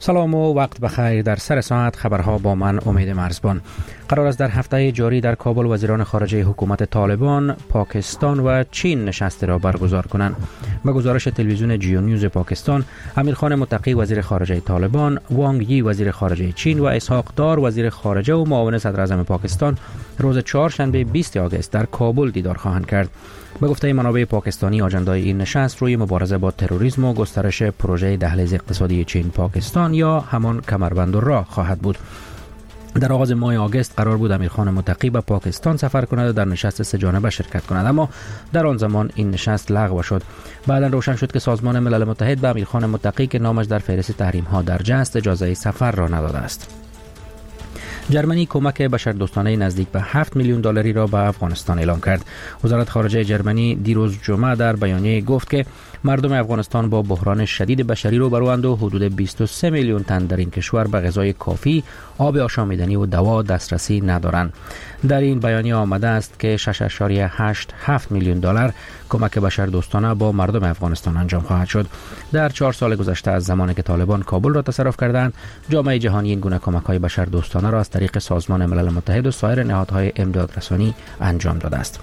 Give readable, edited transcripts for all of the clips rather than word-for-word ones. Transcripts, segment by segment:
سلام و وقت بخیر. در سر ساعت خبرها با من امید مرزبان. قرار است در هفته جاری در کابل وزیران خارجه حکومت طالبان، پاکستان و چین نشستی را برگزار کنند. به گزارش تلویزیون جیو نیوز پاکستان، امیرخان متقی وزیر خارجه طالبان، وانگ یی وزیر خارجه چین و اسحاق دار وزیر خارجه و معاون صدر اعظم پاکستان روز چهارشنبه 20 آگوست در کابل دیدار خواهند کرد. به گفته منابع پاکستانی، آجندای این نشست روی مبارزه با تروریسم و گسترش پروژه دهلیز اقتصادی چین پاکستان یا همان کمربند راه خواهد بود. در آغاز ماه آگوست قرار بود امیرخان متقی به پاکستان سفر کند و در نشست سه جانبه شرکت کند، اما در آن زمان این نشست لغو شد. بعدا روشن شد که سازمان ملل متحد به امیرخان متقی که نامش در فهرست تحریم ها درج است اجازه سفر را نداده است. جرمنی کمک بشردوستانه نزدیک به 7 میلیون دلاری را به افغانستان اعلام کرد. وزارت خارجه جرمنی دیروز جمعه در بیانیه گفت که مردم افغانستان با بحران شدید بشری روبروند و حدود 23 میلیون تن در این کشور به غذای کافی، آب آشامیدنی و دوا دسترسی ندارند. در این بیانیه آمده است که 6.87 میلیون دلار کمک بشردوستانه با مردم افغانستان انجام خواهد شد. در 4 سال گذشته از زمانی که طالبان کابل را تصرف کردند، جامعه جهانی این گونه کمک‌های بشردوستانه را از طریق سازمان ملل متحد و سایر نهادهای امدادرسانی انجام داده است.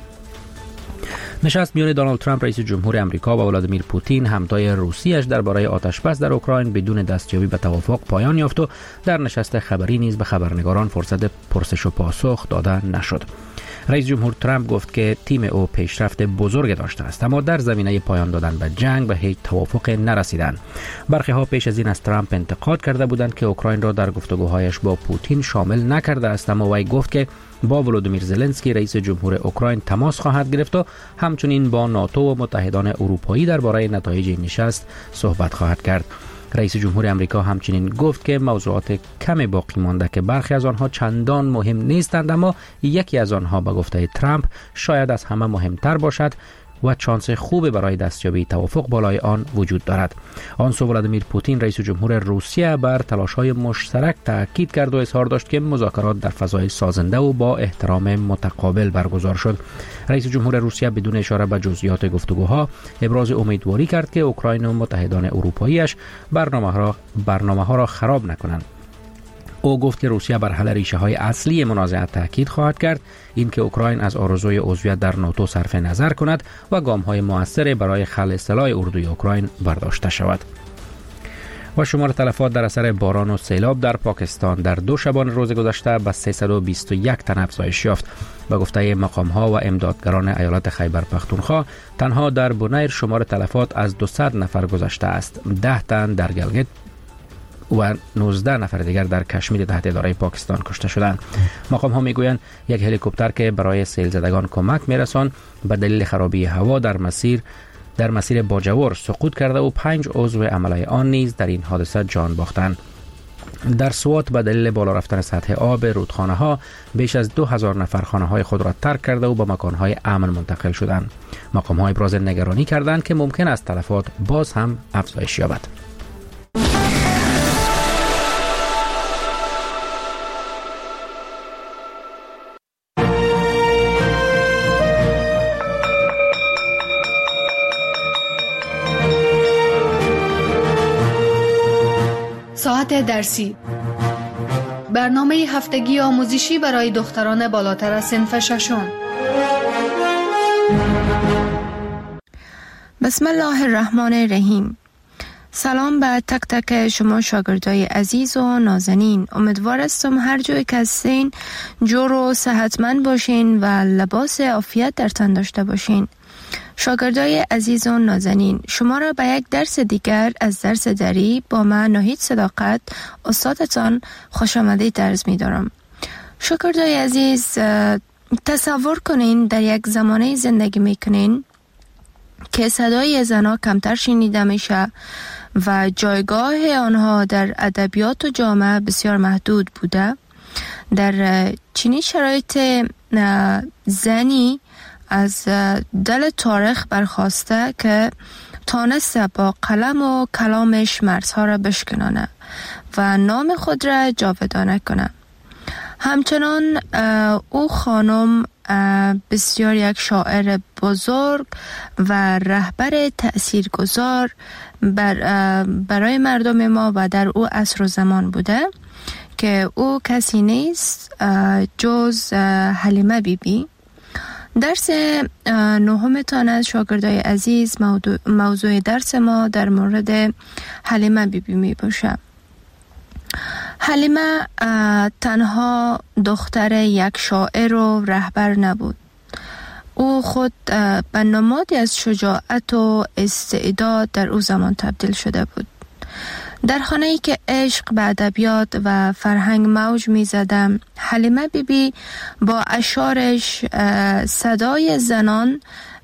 نشست میان دونالد ترامپ رئیس جمهور امریکا و ولادیمیر پوتین همتای روسیش درباره آتش‌بس در اوکراین بدون دستیابی به توافق پایان یافت و در نشست خبری نیز به خبرنگاران فرصت پرسش و پاسخ داده نشد. رئیس جمهور ترامپ گفت که تیم او پیشرفت بزرگ داشته است، اما در زمینه پایان دادن به جنگ به هیچ توافق نرسیدند. برخی ها پیش از این از ترامپ انتقاد کرده بودند که اوکراین را در گفتگوهایش با پوتین شامل نکرده است، اما وی گفت که با ولودیمیر زلنسکی رئیس جمهور اوکراین تماس خواهد گرفت و همچنین با ناتو و متحدان اروپایی درباره نتایج این نشست صحبت خواهد کرد. رئیس جمهور امریکا همچنین گفت که موضوعات کم باقی مانده که برخی از آنها چندان مهم نیستند، اما یکی از آنها به گفته ترامپ شاید از همه مهمتر باشد و چانس خوب برای دستیابی توافق بالای آن وجود دارد. آن سو ولادیمیر پوتین رئیس جمهور روسیه بر تلاش‌های مشترک تاکید کرد و اظهار داشت که مذاکرات در فضای سازنده و با احترام متقابل برگزار شد. رئیس جمهور روسیه بدون اشاره به جزئیات گفتگوها ابراز امیدواری کرد که اوکراین و متحدان اروپایی‌اش برنامه‌ها را خراب نکنند. او گفت که روسیه بر حل ریشه‌های اصلی منازعه تاکید خواهد کرد، این که اوکراین از آرزوی عضویت در ناتو صرف نظر کند و گام‌های مؤثر برای خلع سلاح اردوی اوکراین برداشته شود. و شمار تلفات در اثر باران و سیلاب در پاکستان در 2 شبان روز گذشته به 321 تن افزایش یافت. به گفته مقام‌ها و امدادگران ایالت خیبر پختونخوا، تنها در بونیر شمار تلفات از 200 نفر گذشته است. 10 تن در گلگت و 19 نفر دیگر در کشمیر تحت اداره پاکستان کشته شدند. مقام ها میگویند یک هلیکوپتر که برای سیل زدگان کمک میرساند به دلیل خرابی هوا در مسیر باجوور سقوط کرده و 5 عضو عمله آن نیز در این حادثه جان باختند. در سوات به دلیل بالا رفتن سطح آب رودخانه ها بیش از 2000 نفر خانه های خود را ترک کرده و به مکان های امن منتقل شدند. مقام ها ابراز نگرانی کردند که ممکن است تلفات باز هم افزایش یابد. ساعت درسی، برنامه هفتگی آموزشی برای دختران بالاتر از صنف ششم. بسم الله الرحمن الرحیم. سلام به تک تک شما شاگردای عزیز و نازنین. امیدوار هستم هر جایی که هستین جور و صحتمند باشین و لباس عافیت در تن داشته باشین. شاگردای عزیز و نازنین، شما را به یک درس دیگر از درس دری با من ناهید صداقت استادتان خوش آمدید عرض می دارم. شاگردای عزیز، تصور کنین در یک زمانه زندگی می کنین که صدای زنها کمتر شنیده میشه و جایگاه آنها در ادبیات و جامعه بسیار محدود بوده. در چنین شرایط زنی از دل تاریخ برخواسته که تانسته با قلم و کلامش مرزها را بشکنانه و نام خود را جاودانه کنه. همچنان او خانم بسیار یک شاعر بزرگ و رهبر تأثیرگذار برای مردم ما و در او عصر و زمان بوده که او کسی نیست جز حلیمه بیبی. درس نهمتان از شاگردای عزیز موضوع درس ما در مورد حلیمه بیبی می باشه. حلیمه تنها دختر یک شاعر و رهبر نبود. او خود به نمادی از شجاعت و استعداد در او زمان تبدیل شده بود. در خانه‌ای که عشق به ادبیات و فرهنگ موج می‌زد، حلیمه بیبی با اشعارش صدای زنان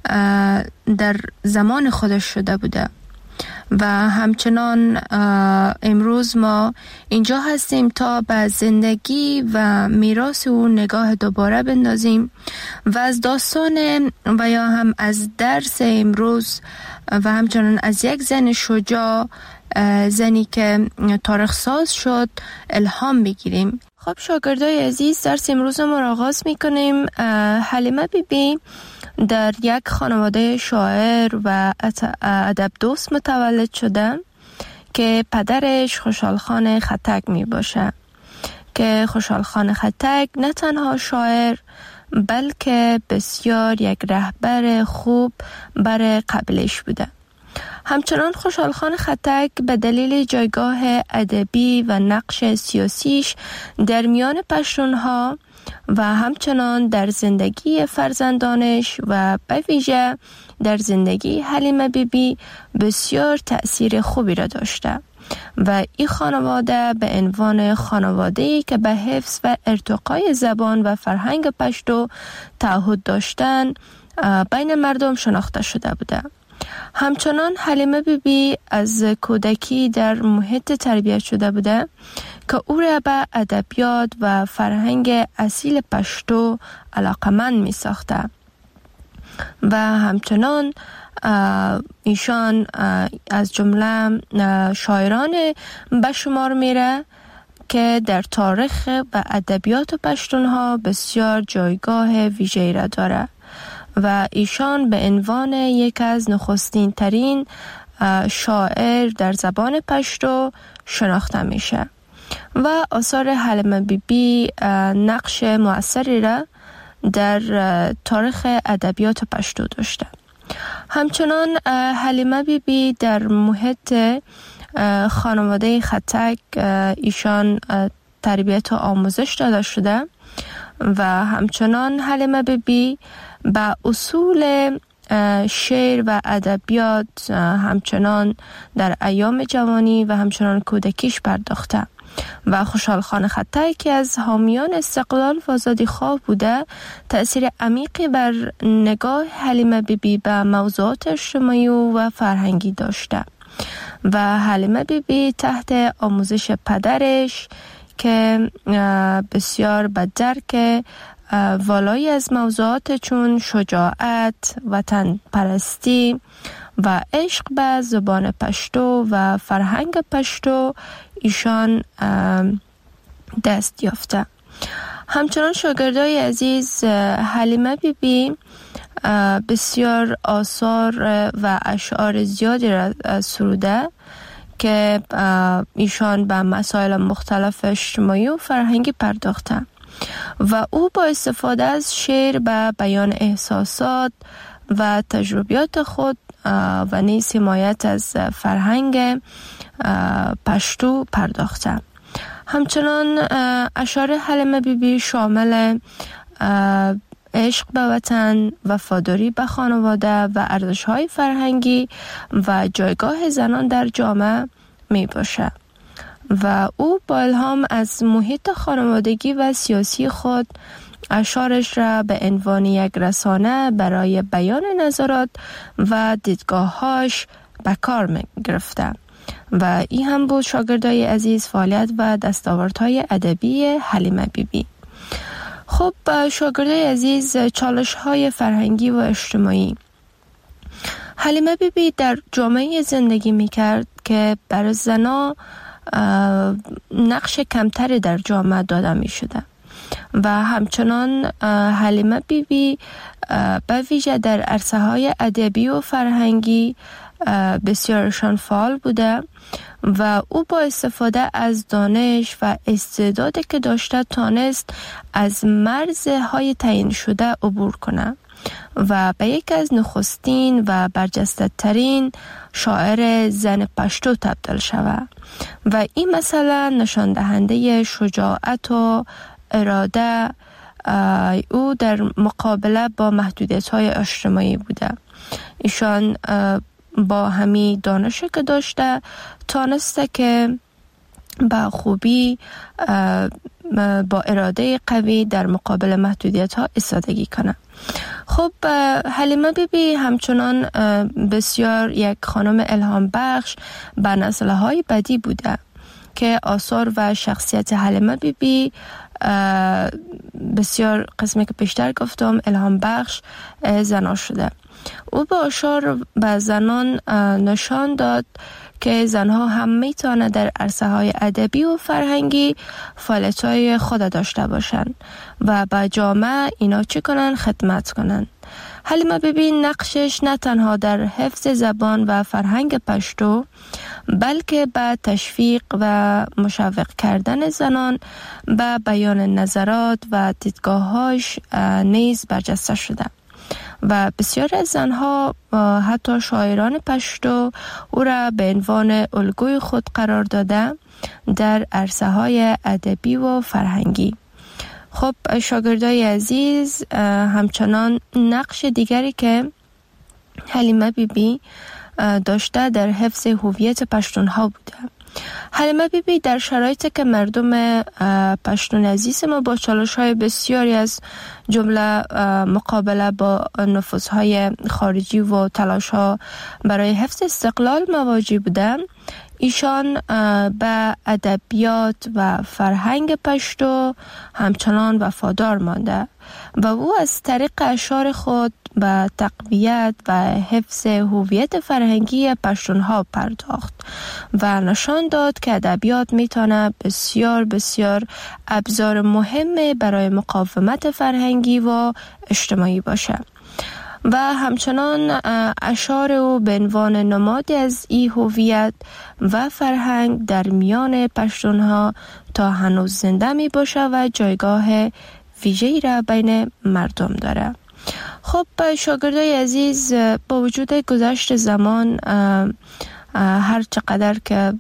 در زمان خودش شده بوده و همچنان امروز ما اینجا هستیم تا به زندگی و میراث او نگاه دوباره بندازیم و از داستان و یا هم از درس امروز و همچنان از یک زن شجاع، زنی که تاریخ ساز شد، الهام بگیریم. خب شاگردای عزیز، درس امروز ما را آغاز میکنیم. حلیمه بیبی در یک خانواده شاعر و ادب دوست متولد شده که پدرش خوشحال خان خطک می باشه که خوشحال خان خطک نه تنها شاعر بلکه بسیار یک رهبر خوب برای قبیله‌اش بوده. همچنان خوشحال خان خطک به دلیل جایگاه ادبی و نقش سیاسیش در میان پشتونها و همچنان در زندگی فرزندانش و به ویژه در زندگی حلیمه بیبی بسیار تأثیر خوبی را داشته و این خانواده به عنوان خانواده‌ای که به حفظ و ارتقای زبان و فرهنگ پشتو تعهد داشتن بین مردم شناخته شده بوده. همچنان حلیمه بیبی از کودکی در محیط تربیت شده بوده که او را به ادبیات و فرهنگ اصیل پشتو علاقمند می ساخته و همچنان ایشان از جمله شاعران به شمار میره که در تاریخ و ادبیات پشتونها بسیار جایگاه ویژه‌ای را داره و ایشان به عنوان یک از نخستین ترین شاعر در زبان پشتو شناخته میشه و آثار حلیمه بیبی نقش مؤثری را در تاریخ ادبیات پشتو داشته. همچنان حلیمه بیبی در محیط خانواده خطک ایشان تربیت و آموزش داده شده و همچنان حلیمه بیبی با اصول شعر و ادبیات همچنان در ایام جوانی و همچنان کودکیش پرداخته و خوشحال خان خطک که از حامیان استقلال و آزادی خواه بوده تأثیر عمیقی بر نگاه حلیمه بیبی به موضوعات اجتماعی و فرهنگی داشته و حلیمه بیبی تحت آموزش پدرش که بسیار به درک والایی از موضوعات چون شجاعت، وطن پرستی و عشق به زبان پشتو و فرهنگ پشتو ایشان دست یافته. همچنان شاگردای عزیز، حلیمه بیبی بسیار آثار و اشعار زیادی را سروده که ایشان به مسائل مختلف اجتماعی و فرهنگی پرداخته و او با استفاده از شعر به بیان احساسات و تجربیات خود و نیز حمایت از فرهنگ پشتو پرداخته. همچنان اشعار حلیمه بیبی شامل عشق به وطن، وفاداری به خانواده و ارزش‌های فرهنگی و جایگاه زنان در جامعه می باشه و او با الهام از محیط خانوادگی و سیاسی خود اشعارش را به عنوان یک رسانه برای بیان نظرات و دیدگاه‌هاش به کار می گرفته و این هم بود شاگردای عزیز فعالیت و دستاوردهای ادبی حلیمه بیبی. خب شاگردای عزیز، چالش‌های فرهنگی و اجتماعی. حلیمه بیبی در جامعه زندگی می‌کرد که برای زنان نقش کمتری در جامعه داده می‌شده و همچنان حلیمه بیبی به ویژه در عرصه های ادبی و فرهنگی بسیارشان فعال بوده و او با استفاده از دانش و استعدادی که داشته تانست از مرزهای تعیین شده عبور کنه و به یکی از نخستین و برجسته ترین شاعر زن پشتو تبدیل شود و این مثلا نشان دهنده شجاعت و اراده او در مقابله با محدودیت‌های اجتماعی بوده. ایشان با همی دانشی که داشته تانسته که با خوبی با اراده قوی در مقابل محدودیت‌ها ایستادگی کنه. خب حلیمه بیبی همچنان بسیار یک خانم الهام بخش به نسل‌های بعدی بوده که آثار و شخصیت حلیمه بیبی بسیار قسمی که پیشتر گفتم الهام بخش زنان شده. او با اشار به زنان نشان داد که زنها هم میتونه در عرصه های ادبی و فرهنگی فعالیت‌های خود داشته باشند و به جامعه اینا چی کنن؟ خدمت کنن. حلیمه بیبی نقشش نه تنها در حفظ زبان و فرهنگ پشتو بلکه به تشویق و مشوق کردن زنان به بیان نظرات و دیدگاه‌هاش نیز برجسته شده و بسیار از زنها حتی شاعران پشتو او را به عنوان الگوی خود قرار داده در عرصه های ادبی و فرهنگی. خب شاگردای عزیز، همچنان نقش دیگری که حلیمه بیبی داشته در حفظ هویت پشتونها بوده. حلیمه بیبی در شرایطی که مردم پشتون عزیز ما با چالش‌های بسیاری از جمله مقابله با نفوذهای خارجی و تلاش‌ها برای حفظ استقلال مواجه بودند، ایشان به ادبیات و فرهنگ پشتو همچنان وفادار مانده و او از طریق اشعار خود به تقویت و حفظ هویت فرهنگی پشتونها پرداخت و نشان داد که ادبیات میتونه بسیار بسیار ابزار مهم برای مقاومت فرهنگی و اجتماعی باشه و همچنان اشعار او به عنوان نمادی از این هویت و فرهنگ در میان پشتونها تا هنوز زنده می باشه و جایگاه ویژه‌ای را بین مردم داره. خب شاگردای عزیز، با وجود گذشت زمان، هر چقدر که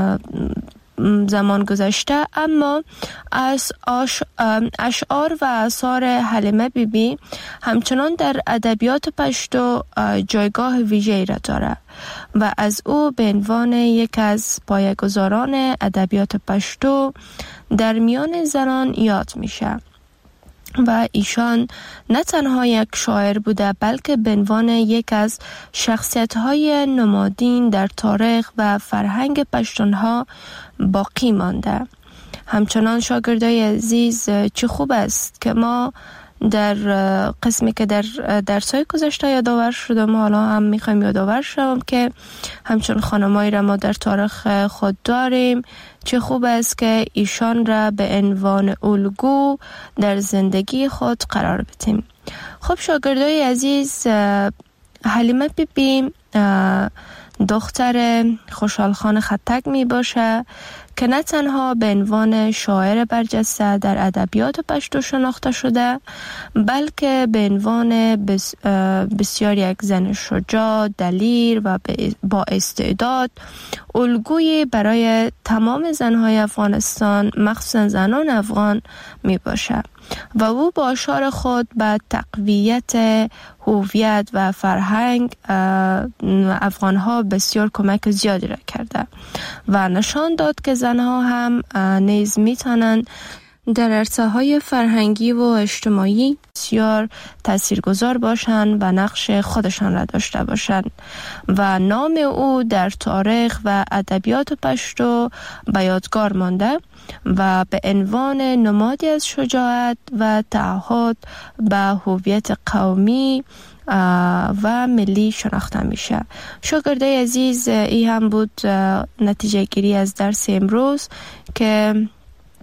زمان گذشته، اما از اشعار و آثار حلیمه بیبی همچنان در ادبیات پشتو جایگاه ویژه‌ای را داره و از او به عنوان یک از پایه‌گذاران ادبیات پشتو در میان زنان یاد میشه و ایشان نه تنها یک شاعر بوده بلکه به عنوان یک از شخصیت‌های نمادین در تاریخ و فرهنگ پشتونها باقی مانده. همچنان شاگردای عزیز، چه خوب است که ما در قسمی که در درس‌های گذشته یادآور شدم، حالا هم میخوایم یادآور شوم که همچون خانمایی را ما در تاریخ خود داریم. چه خوب است که ایشان را به عنوان الگو در زندگی خود قرار بدیم. خب شاگردای عزیز، حلیمه بیبی دختر خوشحال خان خطک می باشه که نه تنها به عنوان شاعر برجسته در ادبیات پشتو شناخته شده بلکه به عنوان بسیار یک زن شجاع، دلیر و با استعداد الگویی برای تمام زنهای افغانستان، مخصوصا زنان افغان می باشه و او با اشعار خود به تقویت هویت و فرهنگ افغانها بسیار کمک زیادی را کرده و نشان داد که زنها هم نیز میتونن در عرصه های فرهنگی و اجتماعی بسیار تاثیرگذار باشند و نقش خودشان را داشته باشند و نام او در تاریخ و ادبیات پشتو به یادگار مانده و به عنوان نمادی از شجاعت و تعهد به هویت قومی و ملی شناخته میشه. شاگردای عزیز، این هم بود نتیجه گیری از درس امروز که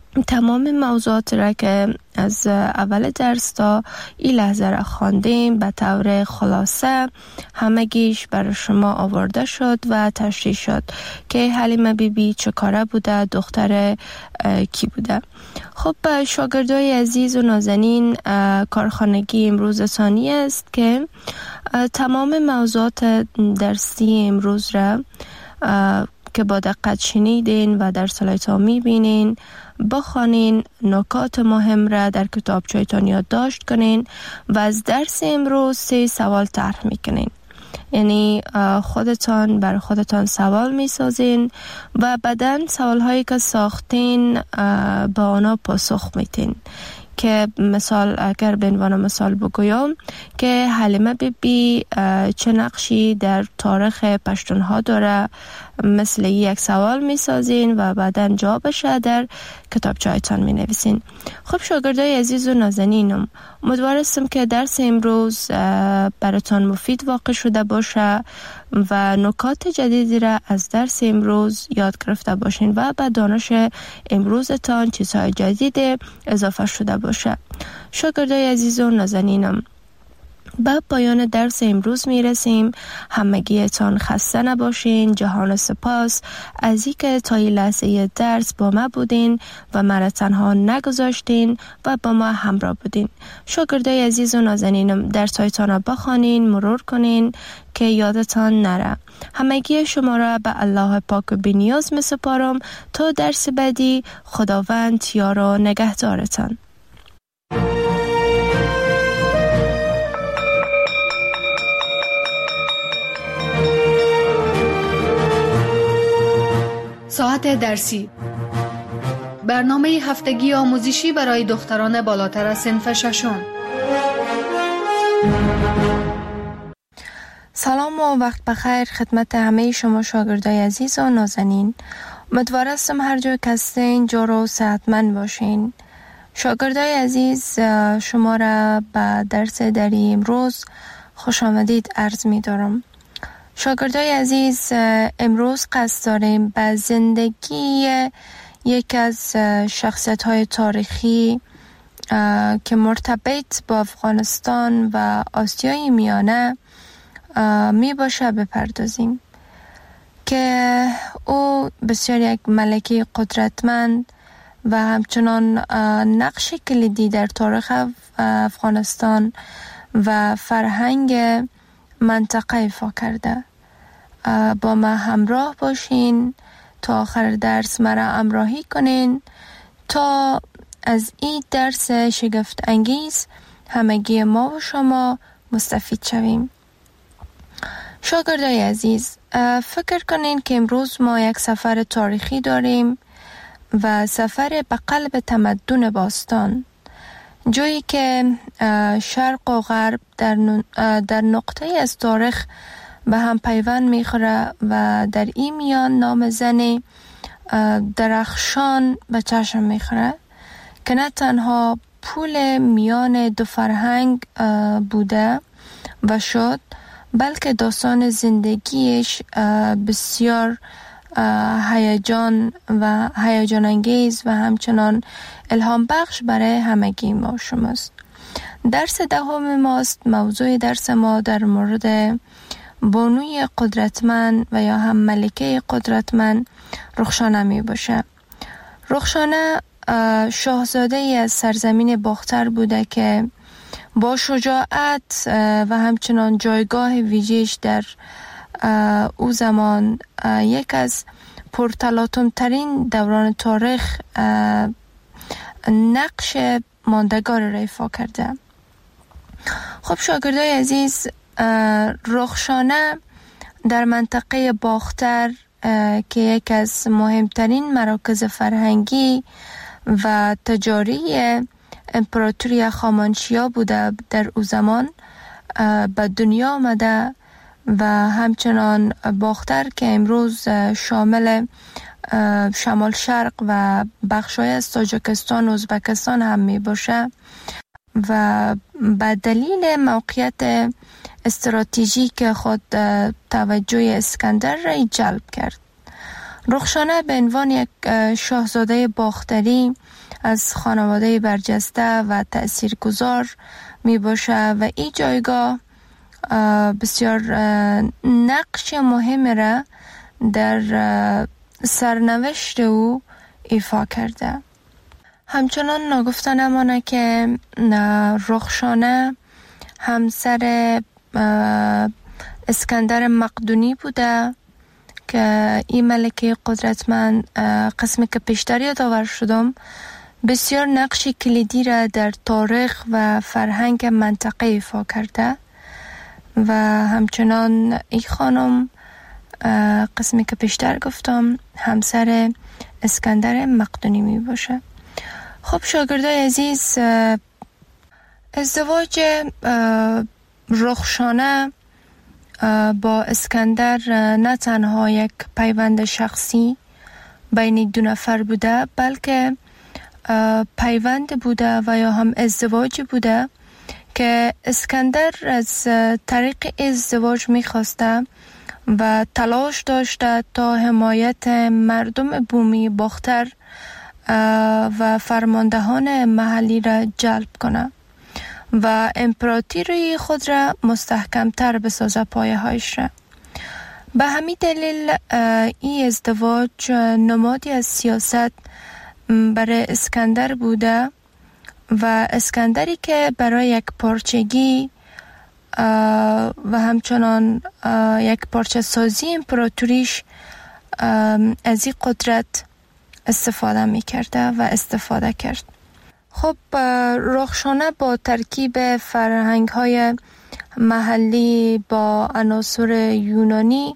تمام موضوعات را که از اول درس تا این لحظه را خواندیم به طور خلاصه همگیش برای شما آورده شد و تشریح شد که حلیمه بیبی چه کاره بوده، دختر کی بوده. خب شاگردای عزیز و نازنین، کارخانگی امروز ثانی است که تمام موضوعات درسی امروز را که با دقت شنیدین و در سلایت‌ها می‌بینین بخوانین، نکات مهم را در کتابچه‌تان یادداشت کنین و از درس امروز 3 سوال طرح میکنین. یعنی خودتان بر خودتان سوال میسازین و بعداً سوال‌هایی که ساختین با آنها پاسخ میتین. که مثال اگر به عنوان مثال بگویم که حلیمه بیبی چه نقشی در تاریخ پشتونها داره، مثل یک سوال می سازین و بعدا جوابش در کتابچه‌تان می نویسین. خب شاگردای عزیز و نازنینم، امیدوارم که درس امروز براتان مفید واقع شده باشه و نکات جدیدی را از درس امروز یاد گرفته باشین و به دانش امروزتان چیزهای جدید اضافه شده باشه. شاگردای عزیز و نازنینم، به پایان درس امروز میرسیم. همگیتان خسته نباشین. جهان سپاس از اینکه تا این لحظه درس با ما بودین و مرا تنها نگذاشتین و با ما همراه بودین. شاگردای عزیز و نازنینم، درس‌هایتان را بخوانین، مرور کنین که یادتان نره. همگی شما را به الله پاک و بی‌نیاز می‌سپارم تا درس بعدی. خداوند یار و نگهدارتان. ساعت درسی، برنامه هفتگی آموزشی برای دختران بالاتر از صنف ششم. سلام و وقت بخیر خدمت همه شما شاگردای عزیز و نازنین. امیدوارم هر جای که هستین جور و صحتمند باشین. شاگردای عزیز، شما را به درس دری امروز خوش آمدید عرض می دارم. شاگردای عزیز، امروز قصد داریم به زندگی یک از شخصیت‌های تاریخی که مرتبط با افغانستان و آسیای میانه می باشه بپردازیم که او بسیار یک ملکه قدرتمند و همچنان نقش کلیدی در تاریخ افغانستان و فرهنگ منطقه ایفا کرده. با ما همراه باشین تا آخر درس مرا همراهی کنین تا از این درس شگفت انگیز همگی ما و شما مستفید شویم. شاگردای عزیز، فکر کنین که امروز ما یک سفر تاریخی داریم و سفر به قلب تمدن باستان، جایی که شرق و غرب در نقطه از تاریخ به هم پیوند میخوره و در این میان نام زنی درخشان به چشم میخوره که نه تنها پول میان دو فرهنگ بوده و شد، بلکه داستان زندگیش بسیار هیجان انگیز و همچنان الهام بخش برای همگی ما شماست. درس دهم ماست. موضوع درس ما در مورد بانوی قدرتمند و یا هم ملکه قدرتمند رخشانه می باشه. رخشانه شاهزاده ای از سرزمین باختر بوده که با شجاعت و همچنان جایگاه ویژه‌اش در او زمان یک از پرتلاطم ترین دوران تاریخ نقش ماندگار را ایفا کرده. خب شاگردای عزیز، رخشانه در منطقه باختر که یک از مهمترین مراکز فرهنگی و تجاری امپراتوری هخامنشیا بوده در او زمان به دنیا آمده و همچنان باختر که امروز شامل شمال شرق و بخشای از تاجیکستان و ازبکستان هم می باشه و به دلیل موقعیت استراتژیک خود توجه اسکندر را جلب کرد. رخشانه به عنوان یک شاهزاده باختری از خانواده برجسته و تأثیرگذار می باشه و این جایگاه بسیار نقش مهم را در سرنوشت او ایفا کرده. همچنان نگفته نمانه که رخشانه همسر اسکندر مقدونی بوده که این ملکه قدرتمند، قسمی که پیشتر یادآور شدم، بسیار نقش کلیدی را در تاریخ و فرهنگ منطقه ایفا کرده و همچنان این خانم قسمی که پیشتر گفتم همسر اسکندر مقدونی می باشه. خب شاگردای عزیز، ازدواج رخشانه با اسکندر نه تنها یک پیوند شخصی بین دو نفر بوده، بلکه پیوند بوده و یا هم ازدواج بوده که اسکندر از طریق ازدواج می‌خواسته و تلاش داشته تا حمایت مردم بومی باختر و فرماندهان محلی را جلب کنه و امپراتوری خود را مستحکمتر بسازه، پایه هایش را. به همین دلیل این ازدواج نمادی از سیاست برای اسکندر بوده و اسکندری که برای یک پارچگی و همچنان یک پارچه سازی امپراتوریش از این قدرت استفاده می کرده و استفاده کرد. خب رخشانه با ترکیب فرهنگ های محلی با عناصر یونانی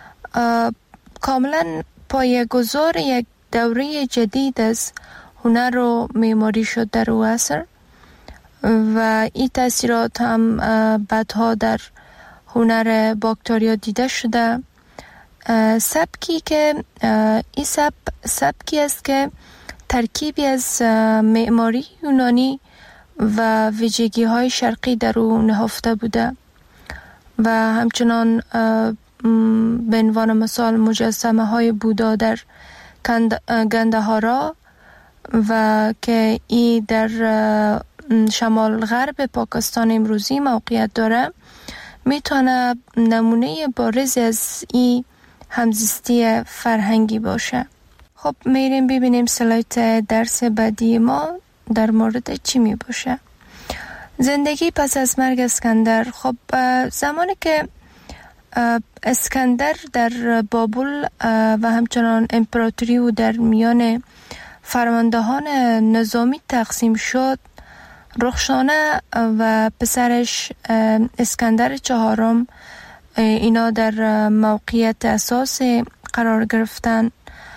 کاملا پایه‌گذار یک دوره جدید از هنر و معماری شد در او عصر و این تاثیرات هم بعدها در هنر باکتریا دیده شده. سبکی که این سبکی است که ترکیبی از معماری یونانی و ویژگی های شرقی در او نهفته بوده و همچنان به عنوان مثال مجسمه های بودا در گندهارا و که ای در شمال غرب پاکستان امروزی موقعیت داره میتونه نمونه بارز از این همزیستی فرهنگی باشه. خب میریم ببینیم سلایت درس بعدی ما در مورد چی می باشه. زندگی پس از مرگ اسکندر. خب زمانی که اسکندر در بابل و همچنان امپراتوری و در میان فرماندهان نظامی تقسیم شد، رخشانه و پسرش اسکندر چهارم اینا در موقعیت اساسی قرار گرفتن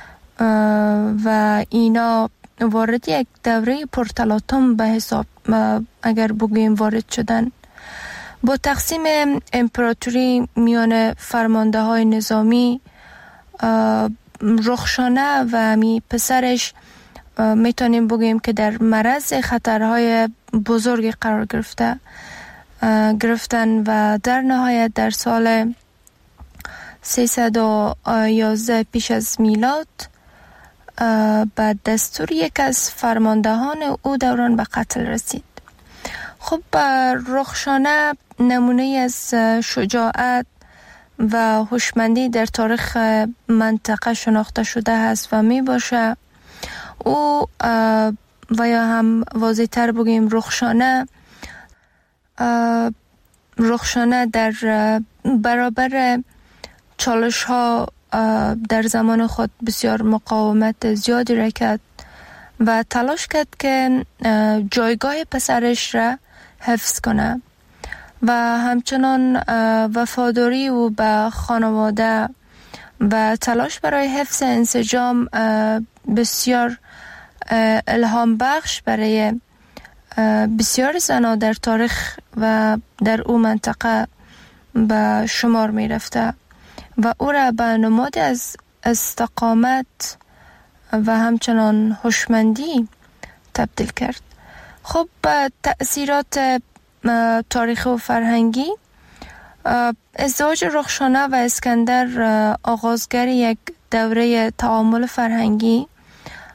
و اینا وارد یک دوره پرتلاطم به حساب اگر بگوییم وارد شدن. با تقسیم امپراتوری میان فرمانده های نظامی، رخشانه و می پسرش میتونیم بگوییم که در معرض خطرهای بزرگی قرار گرفتن و در نهایت در سال 311 پیش از میلاد بعد دستور یک از فرماندهان او دوران به قتل رسید. خب رخشانه نمونه از شجاعت و هوشمندی در تاریخ منطقه شناخته شده است و می باشه. او و یا هم واضح تر بگیم رخشانه در برابر چالش ها در زمان خود بسیار مقاومت زیادی را کرد و تلاش کرد که جایگاه پسرش را حفظ کنه و همچنان وفاداری او به خانواده و تلاش برای حفظ انسجام بسیار الهام بخش برای بسیار زنان در تاریخ و در او منطقه به شمار می رفته و او را به نماد از استقامت و همچنان هوشمندی تبدیل کرد. خب تأثیرات تاریخی و فرهنگی، ازدواج رخشانه و اسکندر آغازگر یک دوره تعامل فرهنگی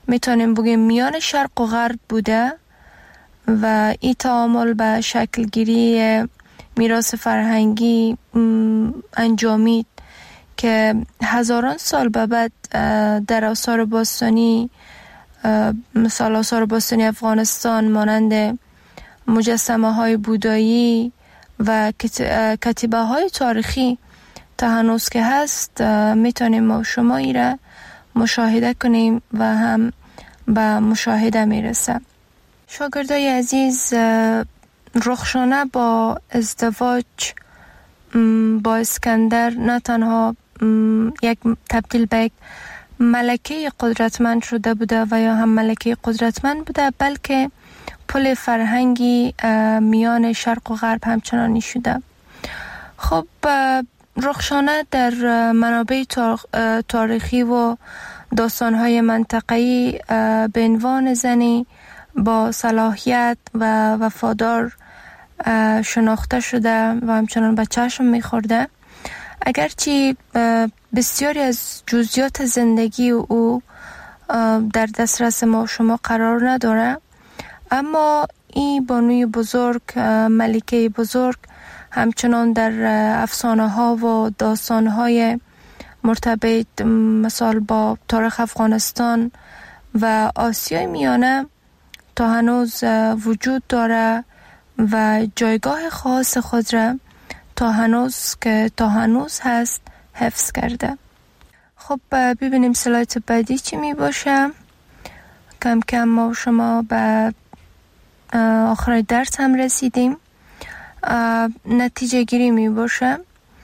میتونیم بگیم میان شرق و غرب بوده و این تعامل به شکلگیری میراث فرهنگی انجامید که هزاران سال بعد در آثار باستانی، مثال آثار باستانی افغانستان مانند مجسمه های بودایی و کتیبه های تاریخی تا هنوز که هست، میتونیم ما شما ای را مشاهده کنیم و هم به مشاهده میرسه. شاگردای عزیز، رخشانه با ازدواج با اسکندر نه تنها یک تبدیل به یک ملکه قدرتمند شده بوده و یا هم ملکه قدرتمند بوده، بلکه پل فرهنگی میان شرق و غرب همچنانی شده. خب رخشانه در منابع تاریخی و داستان‌های منطقه‌ای به عنوان زنی با صلاحیت و وفادار شناخته شده و همچنان به چشم می‌خورده. اگرچه بسیاری از جزئیات زندگی او در دسترس ما شما قرار نداره، اما این بانوی بزرگ، ملکه بزرگ، همچنان در افسانه ها و داستان های مرتبط مثال با تاریخ افغانستان و آسیای میانه تا هنوز وجود داره و جایگاه خاص خود را تا هنوز هست حفظ کرده. خب ببینیم سلایت بعدی چی می باشه. کم کم ما شما به آخر درس هم رسیدیم. نتیجه گیری می باشه.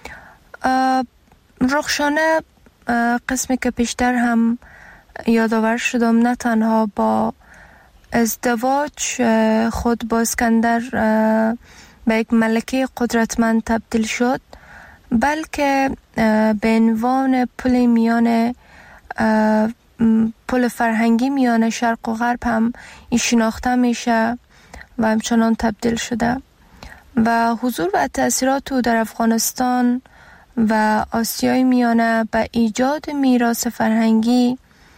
رخشانه قسمی که پیشتر هم یادآور شدم، نه تنها با ازدواج خود با اسکندر به یک ملکه قدرتمند تبدیل شد، بلکه به عنوان پل فرهنگی میان شرق و غرب هم این شناخته میشه و همچنان تبدیل شده و حضور و تأثیرات او در افغانستان و آسیای میانه به ایجاد میراث فرهنگی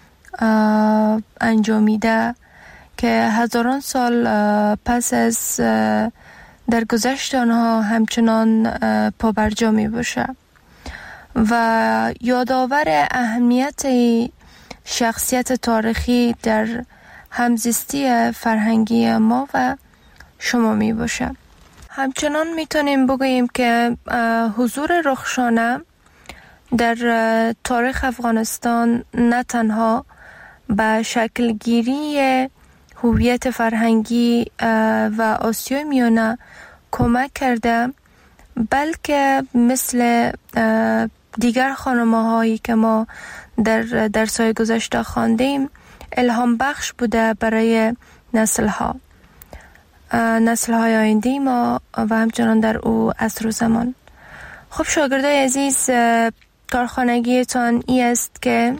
انجامیده که هزاران سال پس از درگذشت آنها همچنان پابرجا می باشه و یادآور اهمیت شخصیت تاریخی در همزیستی فرهنگی ما و شما می باشه. همچنان میتونیم بگوییم که حضور رخشانه در تاریخ افغانستان نه تنها به شکلگیری هویت فرهنگی و آسیای میانه کمک کرده، بلکه مثل دیگر خانم‌هایی که ما در درس‌های گذشته خواندیم الهام بخش بوده برای نسل‌های آینده ما و همچنان در او عصر و زمان. خب شاگردای عزیز، کارخانگیتان ای است که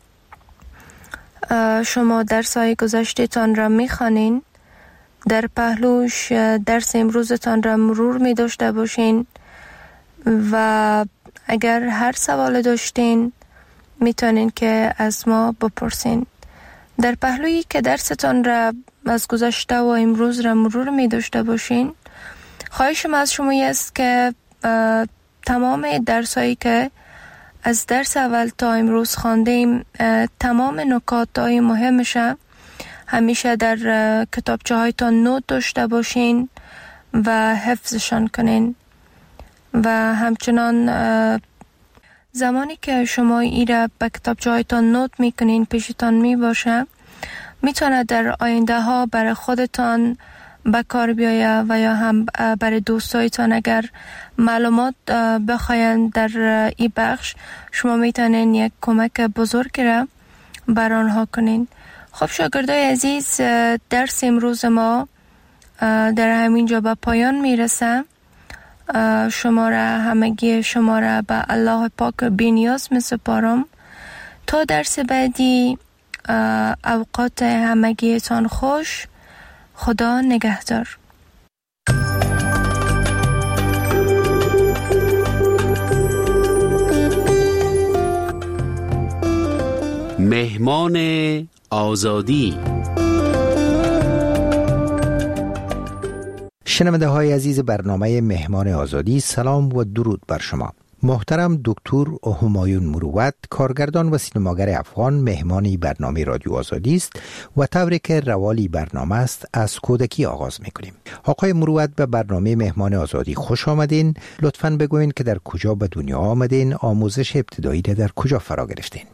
شما درس‌های گذشته‌تان را می‌خوانین، در پهلوش درس امروزتان را مرور می داشته باشین و اگر هر سوال داشتین میتونین که از ما بپرسین. در پهلویی که درستان را از گذشته و امروز را مرور می داشته باشین، خواهشم از شما است که تمام درسایی که از درس اول تا امروز خواندیم، تمام نکات‌های مهمش همیشه در کتابچه هایتان نوت داشته باشین و حفظشان کنین و همچنان زمانی که شما ای را به کتابچه هایتان نوت میکنین پیشتان می باشه، میتونه در آینده ها برای خودتان به کار بیایه و یا هم برای دوستایتان اگر معلومات بخواین در این بخش، شما میتونین یک کمک بزرگ را بر آنها کنین. خب شاگردای عزیز، درس امروز ما در همین جا به پایان میرسه. همگی شما را به الله پاک بی‌نیاز میسپارم. تا درس بعدی، اوقات همگیتان خوش. خدا نگهدار. مهمان آزادی. شنونده های عزیز برنامه مهمان آزادی، سلام و درود بر شما. محترم دکتر همایون مروت، کارگردان و سینماگر افغان، مهمانی برنامه رادیو آزادی است و طوری که روالی برنامه است از کودکی آغاز میکنیم. آقای مروت، به برنامه مهمان آزادی خوش آمدین. لطفاً بگوین که در کجا به دنیا آمدین، آموزش ابتدایی در کجا فرا گرفتین؟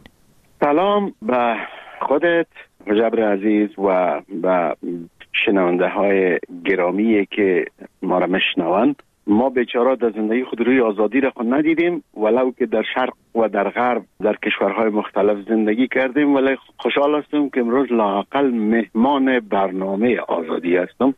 سلام به خودت مجبر عزیز و به شنونده های گرامی که ما را میشنوند. ما بیچاره در زندگی خود روی آزادی را خود ندیدیم، ولو که در شرق و در غرب در کشورهای مختلف زندگی کردیم، ولی خوشحال هستم که امروز لااقل مهمان برنامه آزادی هستم.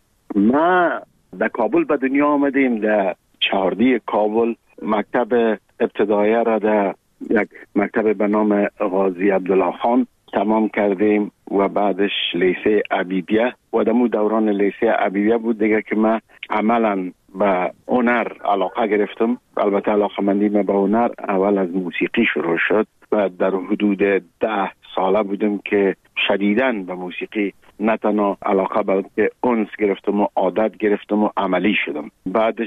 ما در کابل به دنیا آمدیم، در چهاردی کابل مکتب ابتدایی را در یک مکتب به نام غازی عبدالله خان تمام کردیم و بعدش لیسه عبیدیه و در دوران لیسه عبیدیه بود دیگه که من عملا به هنر علاقه گرفتم. البته علاقه مندی من به هنر اول از موسیقی شروع شد و در حدود 10 ساله بودم که شدیداً به موسیقی نه تنها علاقه بلکه انس گرفتم و عادت گرفتم و عملی شدم. بعدش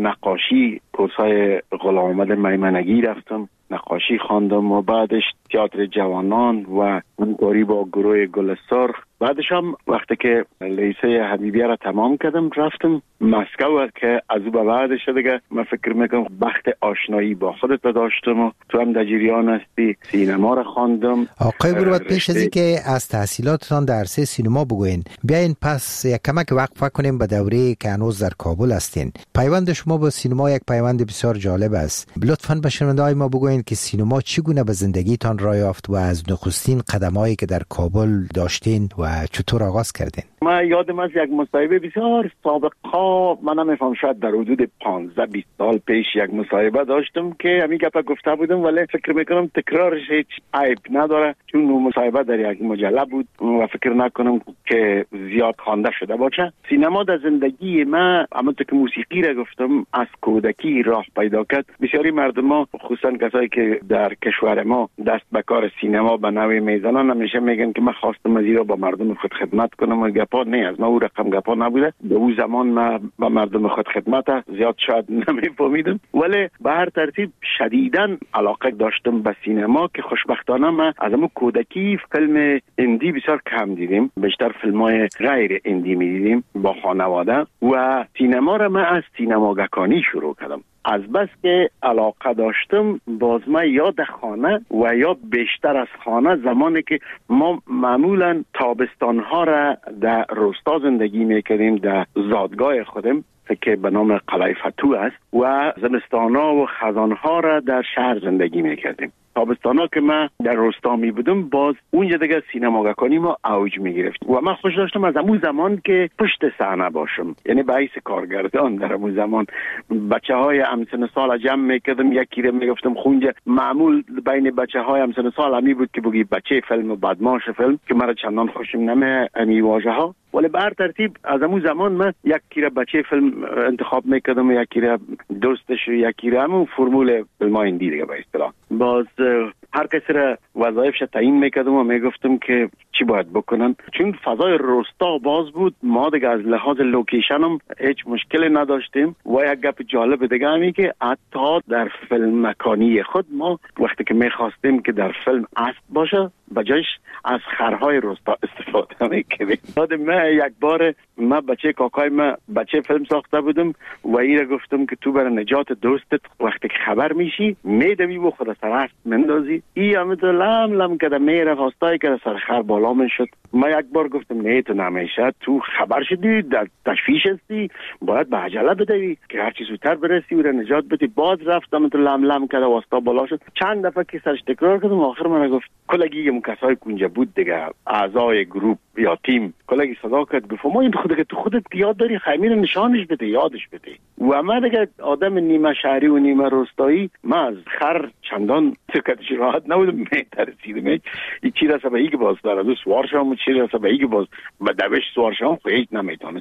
نقاشی، کورسای غلام محمد میمنگی رفتم، نقاشی خواندم و بعدش تئاتر جوانان و همکاری با گروه گل سرخ. بعدش هم وقتی که لیسه حبیبیه را تمام کردم رفتم مسکو که از او به بعدش دیگه من فکر میکنم بخت آشنایی با خودت داشتم و تو هم در جریان هستی. سینما را خواندم. آقای مروت، پیش از اینکه از تحصیلاتتان در عرصه سینما بگوین، بیاین پس یک کمک وقفه کنیم به دوره که هنوز در کابل هستین. پیوند شما با سینما یک پیوند بسیار جالب است. لطفاً به شنونده‌های ما بگوین که سینما چگونه به زندگیتان راه یافت و از نخستین قدمایی که در کابل داشتین و چطور آغاز کردین؟ من یادم از یک مصاحبه بسیار سابقا، من نمیفهم شاید در حدود 15-20 سال پیش یک مصاحبه داشتم که همین گپا گفته بودم، ولی فکر میکنم تکرارش هیچ عیب نداره چون مصاحبه در یک مجله بود و فکر نکنم که زیاد خوانده شده باشه. سینما در زندگی من همونطور که موسیقی را گفتم از کودکی راه پیدا کرد. بسیاری مردم ما خصوصا کسایی که در کشور ما دست به کار سینما به نوعی میزنن همیشه میگن که من خواستم از ایران با مردم خود خدمت کنم و گپا نه از ما او رقم گپا نبوده. به اون زمان من با مردم خود خدمت زیاد شاید نمیفهمیدم، ولی به هر ترتیب شدیداً علاقه داشتم به سینما که خوشبختانه من از همون کودکی فیلم هندی بسیار کم دیدیم، بیشتر فیلم‌های غیر هندی می‌دیدیم با خانواده و سینما را من از سینماگکانی شروع کردم. از بس که علاقه داشتم باز ما یا در خانه و یا بیشتر از خانه، زمانی که ما معمولا تابستانها را در روستا زندگی میکردیم در زادگاه خودم که به نام قلعه فتوح است و زمستانها و خزانها را در شهر زندگی میکردیم. تابستانا که من در روستا می بودم باز اونجا دیگه سینماگکانی ما اوج می گرفت و من خوش داشتم از همون زمان که پشت صحنه باشم، یعنی به حیث کارگردان در همون زمان بچه های همسن سال جمع می کردم، یکی رو می گفتم خونجا. معمول بین بچه های همسن سال همی بود که بگی بچه فیلم و بدماش فیلم که مرا چندان خوشم نمی امی واژه ها، ولی به هر ترتیب از همون زمان من یکی رو بچه فیلم انتخاب می کردم و یکی رو دوستش و یکی رو همون فرمول فیلم های هندی دیگه به اصطلاح. باز هر کسی را وظایفش تعیین میکردم و میگفتم که چی باید بکنن، چون فضای روستا باز بود. ما دیگه از لحاظ لوکیشن هم هیچ مشکلی نداشتیم و یک گپ جالب دیگه همی که حتی در فیلم مکانی خود ما وقتی که میخواستیم که در فیلم اسب باشه بجایش از خرهای روستا استفاده میکردیم. یادم یک بار من بچه کاکای من بچه فیلم ساخته بودم و ایره گفتم که تو برای نجات دوستت وقتی که خبر میشی میدوی و خود سر اسب مندازی. ای همه لم لم کده میره خواستای که سر خر بالا میشد. من یک بار گفتم نه تو نمیشه، تو خبر شدی در تشویش هستی، باید به عجله بدوی که هر چی زودتر برسی و نجات بدی. باز رفتم تو لم لم کده واسطا بالا شد. چند دفعه که سرش تکرار کردم آخر من گفت کلگی کسای کنجا بود دیگه اعضای گروپ یا تیم کلگی صدا کرد گفت ما این خودت یاد داری خیمین نشانش بده یادش بده. و من دیگه آدم نیمه شهری و نیمه روستایی من از خر چندان سکتش راحت نبودم، میترسیدم این چی رسه به ایگه باز برادو سوارشم و چی رسه به ایگه باز به دوش سوارشم هیچ نمیتونستم.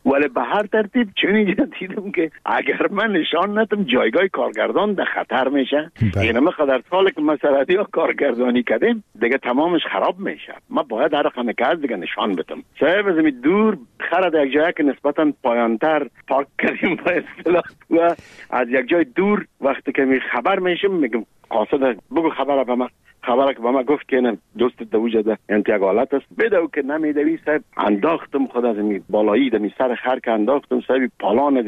ولی به هر ترتیب چون اینجا دیدم که اگر من نشان ندم جایگاه کارگردان در خطر میشه. این مقدر سال که مسئله ها کارگردانی کردیم دیگه تمامش خراب میشه. ما باید هر رقم که از دیگه نشان بدم. صاحب از دور خرد یک جایی که نسبتا پایانتر پارک کردیم با اصطلاح و از یک جای دور وقتی که می خبر میشم میگم قاصد بگو خبر به من. خبره که با ما گفت که نه دوست دوجه ده انتقالات است بدو که نمیدوی صاحب انداختم خود از این بالایی دمی سر خر که انداختم صاحب پالان از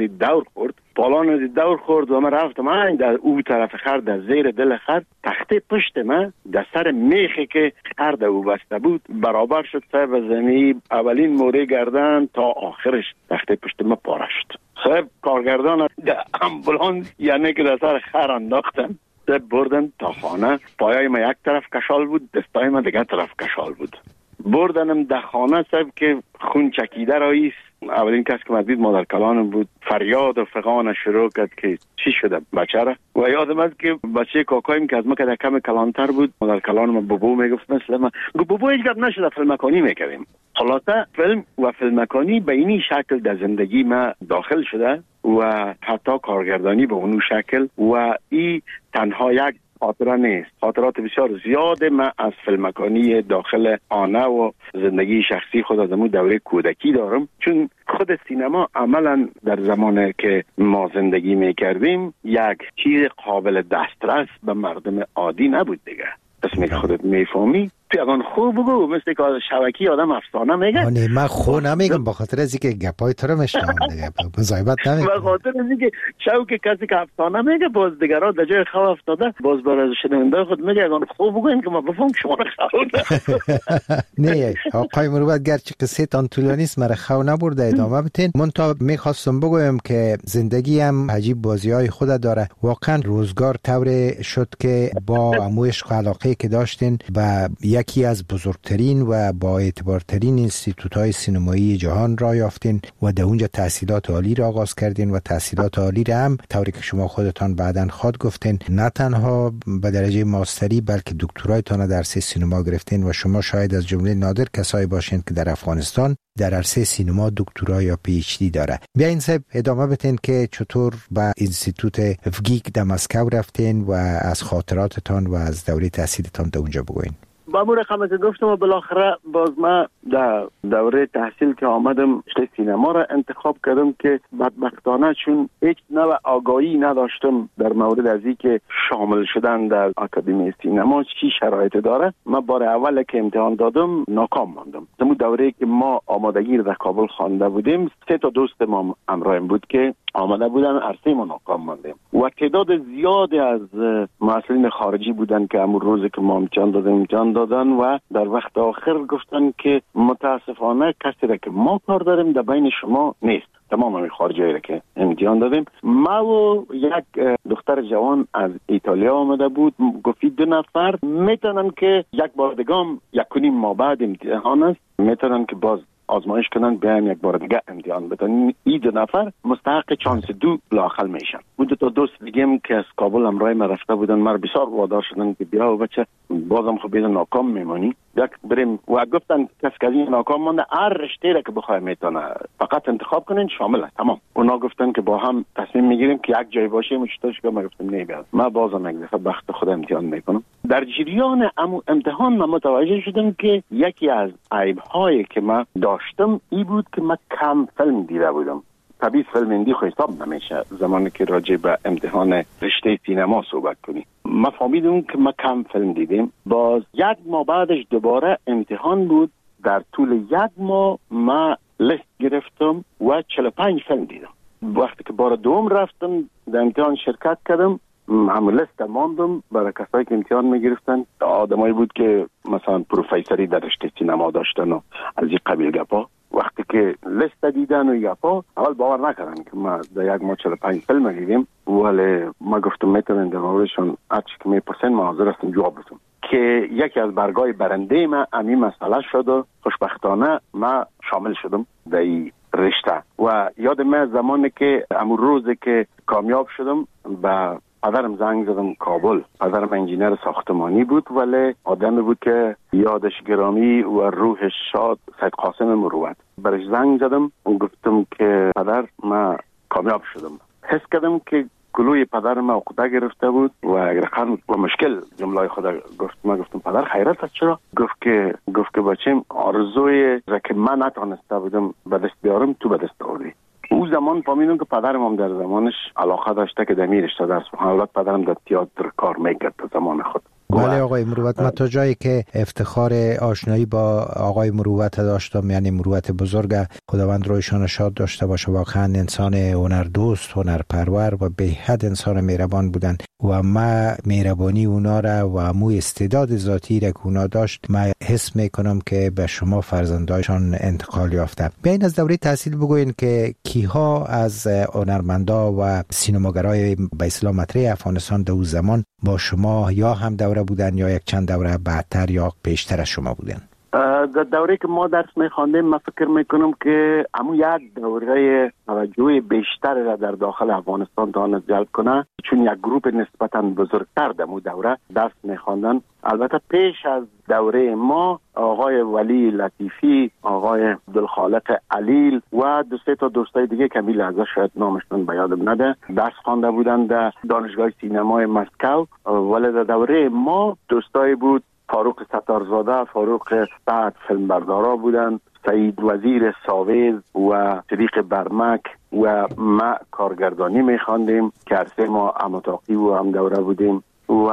دور خورد و من رفتم این در او طرف خر در زیر دل خر تخته پشت من در سر میخی که خر در او بسته بود برابر شد صاحب زمین اولین موره گردن تا آخرش تخته پشت من پاره شد. صاحب کارگردان در امبولانس یعنی که در سر خر انداختم بردن تا خانه. پایای ما یک طرف کشال بود دستای ما دیگه طرف کشال بود. بردنم در خانه صاحب که خون چکیده راییست. اولین کس که مدید مادر کلانم بود. فریاد و فغان شروع کرد که چی شده بچه را و یادم است که بچه کاکایم که از ما که کم کلانتر بود مادر کلانم بابو میگفت مثل ما بابو هیچ گپ نشده فیلمکانی میکردیم. خلاصه فیلم و فیلمکانی به اینی شکل در زندگی ما داخل شده و حتی کارگردانی به اونو شکل و این تنها یک خاطره نیست. خاطرات بسیار زیاده من از فیلمکانی داخل آنه و زندگی شخصی خود از امون دوره کودکی دارم چون خود سینما عملا در زمانی که ما زندگی میکردیم یک چیز قابل دسترس به مردم عادی نبود دیگه. اسمی خودت میفهمی تو اگان خوب بگو مثل که شبکی آدم افسانه میگه. نه من خو نمیگم به خاطر از اینکه گپای تو رو میشنم دیگه مزایبت نمیگم. به خاطر از اینکه شوک کسی که افسانه میگه باز دیگران در جای خو افتاده باز برای شنونده خود میگه اگان خوب بگو این که ما بفهم شما رو خو نه آقای مروت گرچه قصه تان طولانی است مرا خو نبرده ادامه بتین. من تا میخواستم بگویم که زندگی هم عجیب بازی‌های خود داره. واقعا روزگار طور شد که با عشق و علاقه که داشتین و یکی از بزرگترین و با اعتبارترین انستیتوت‌های سینمایی جهان را یافتین و در اونجا تحصیلات عالی را آغاز کردین و تحصیلات عالی را هم طوری که شما خودتان بعداً خود گفتین نه تنها به درجه ماستری بلکه دکترایتان در عرصه سینما گرفتین و شما شاید از جمله نادر کسایی باشین که در افغانستان در عرصه سینما دکترا یا پی اچ دی داره. بیاین صاحب ادامه بدین که چطور به انستیتوت افگیک در مسکو رفتین و از خاطراتتان و از دوره تحصیلتان در اونجا بگوین. با مور خمسه گفتم و بالاخره باز ما در دوره تحصیل که آمدم رشته سینما را انتخاب کردم که بدبختانه چون هیچ نوع آگاهی نداشتم در مورد از این که شامل شدن در آکادمی سینما چی شرایط داره. من بار اول که امتحان دادم ناکام ماندم. در دوره که ما آمادگی را در کابل خوانده بودیم 3 تا دوست ما همراهم بود که آمده بودن عرصه ما ناکام ماندیم و تعداد زیادی از مسئولین خارجی بودن که امروز روزی که ما امتحان دادن و در وقت آخر گفتن که متاسفانه کسی را که ما کار داریم در بین شما نیست. تمام همین خارجی را که امتحان دادیم ما و یک دختر جوان از ایتالیا آمده بود گفت 2 نفر میتونن که یک بار دیگه 1.5 ماه بعد امتحان است میتونن که باز آزمایش کنن بیایم یک بار دیگه امتحان بدن. این 2 نفر مستحق چانس 2 لااقل میشن. بود 2 تا دوست دیگه که از کابل همراه ما رفته بودن ما بسیار وادار شدن که بیا و بچه بازم خب بیدن ناکام میمونی یک بریم و گفتن کس که این ناکام مانده هر رشته را که بخواه میتونه فقط انتخاب کنین شامل است تمام. اونا گفتن که با هم تصمیم میگیریم که یک جای باشیم چطورش که ما گفتم نه بیاد ما بازم یک دفعه بخت خود امتحان میکنم. در جریان امتحان من متوجه شدم که یکی از عیب‌هایی که ما داشتم این بود که من کم فیلم دیده بودم. طبیعی فیلم هندی خو حساب نمیشه زمانی که راجع به امتحان رشته سینما صحبت کنی. ما فهمیدم که ما کم فیلم دیدیم. باز 1 ماه بعدش دوباره امتحان بود. در طول 1 ماه ما لیست گرفتم و 45 فیلم دیدم. وقتی که بار دوم رفتم در امتحان شرکت کردم همون لیست ماندم برای کسایی که امتحان میگرفتن. آدمایی بود که مثلا پروفیسوری در رشته سینما داشتن و از این قبیل گپا. وقتی که لیست دیدن و گپا اول باور نکردن که ما در 1 ماه 45 فیلم دیدیم ولی ما گفتم میتونن در موردشون هرچی که میپرسن ما حاضر هستم جواب بدم که یکی از برگای برنده ما همین مسئله شد و خوشبختانه ما شامل شدم در این رشته. و یاد من زمانی که امروز روزی که کامیاب شدم به پدرم زنگ زدم کابل. پدرم انجینر ساختمانی بود ولی آدمی بود که یادش گرامی و روحش شاد، سید قاسم مروت. برش زنگ زدم و گفتم که پدر من کامیاب شدم. حس کردم که گلوی پدرم عقده گرفته بود و رقم و مشکل جمله خدا گفت. من گفتم پدر خیرت است چرا؟ گفت که بچم آرزوی را که من نتونسته بودم به دست بیارم تو به دست آوردی. او زمان فهمیدم که پدرم هم در زمانش علاقه داشته که در رشته درس بخونه. البته پدرم در تئاتر کار میکرد در زمان خود. بله آقای مروت، من تا جایی که افتخار آشنایی با آقای مروت داشتم، یعنی مروت بزرگ، خداوند رویشان شاد داشته باشه، واقعا انسان هنردوست، هنرپرور و به حد انسان مهربان بودن و ما مهربانی اونا را و مو استعداد ذاتی را که اونا داشت ما حس میکنم که به شما فرزندایشان انتقال یافته. بیاین از دوره تحصیل بگوین که کیها از هنرمندا و سینماگرای به اصطلاح مطرح افغانستان در اون زمان با شما یا هم دوره بودن یا یک چند دوره بعدتر یا پیشتر از شما بودن؟ در دوره که ما درس میخواندیم من فکر میکنم که همون یک دوره توجه بیشتر را در داخل افغانستان تواند جلب کنه، چون یک گروپ نسبتا بزرگتر در اون دوره درس میخواندن. البته پیش از دوره ما آقای ولی لطیفی، آقای عبدالخالق علیل و دو سه تا دوستای دیگه که لحظه شاید نامشون به یادم نده درس خوانده بودن در دانشگاه سینمای مسکو. ولی در دوره ما دوستای بود فاروق ستارزاده، فاروق سعد فیلمبردارا بودن، سعید وزیر ساویز و صدیق برمک و ما کارگردانی میخواندیم که هر ما اماتاقی و هم دوره بودیم و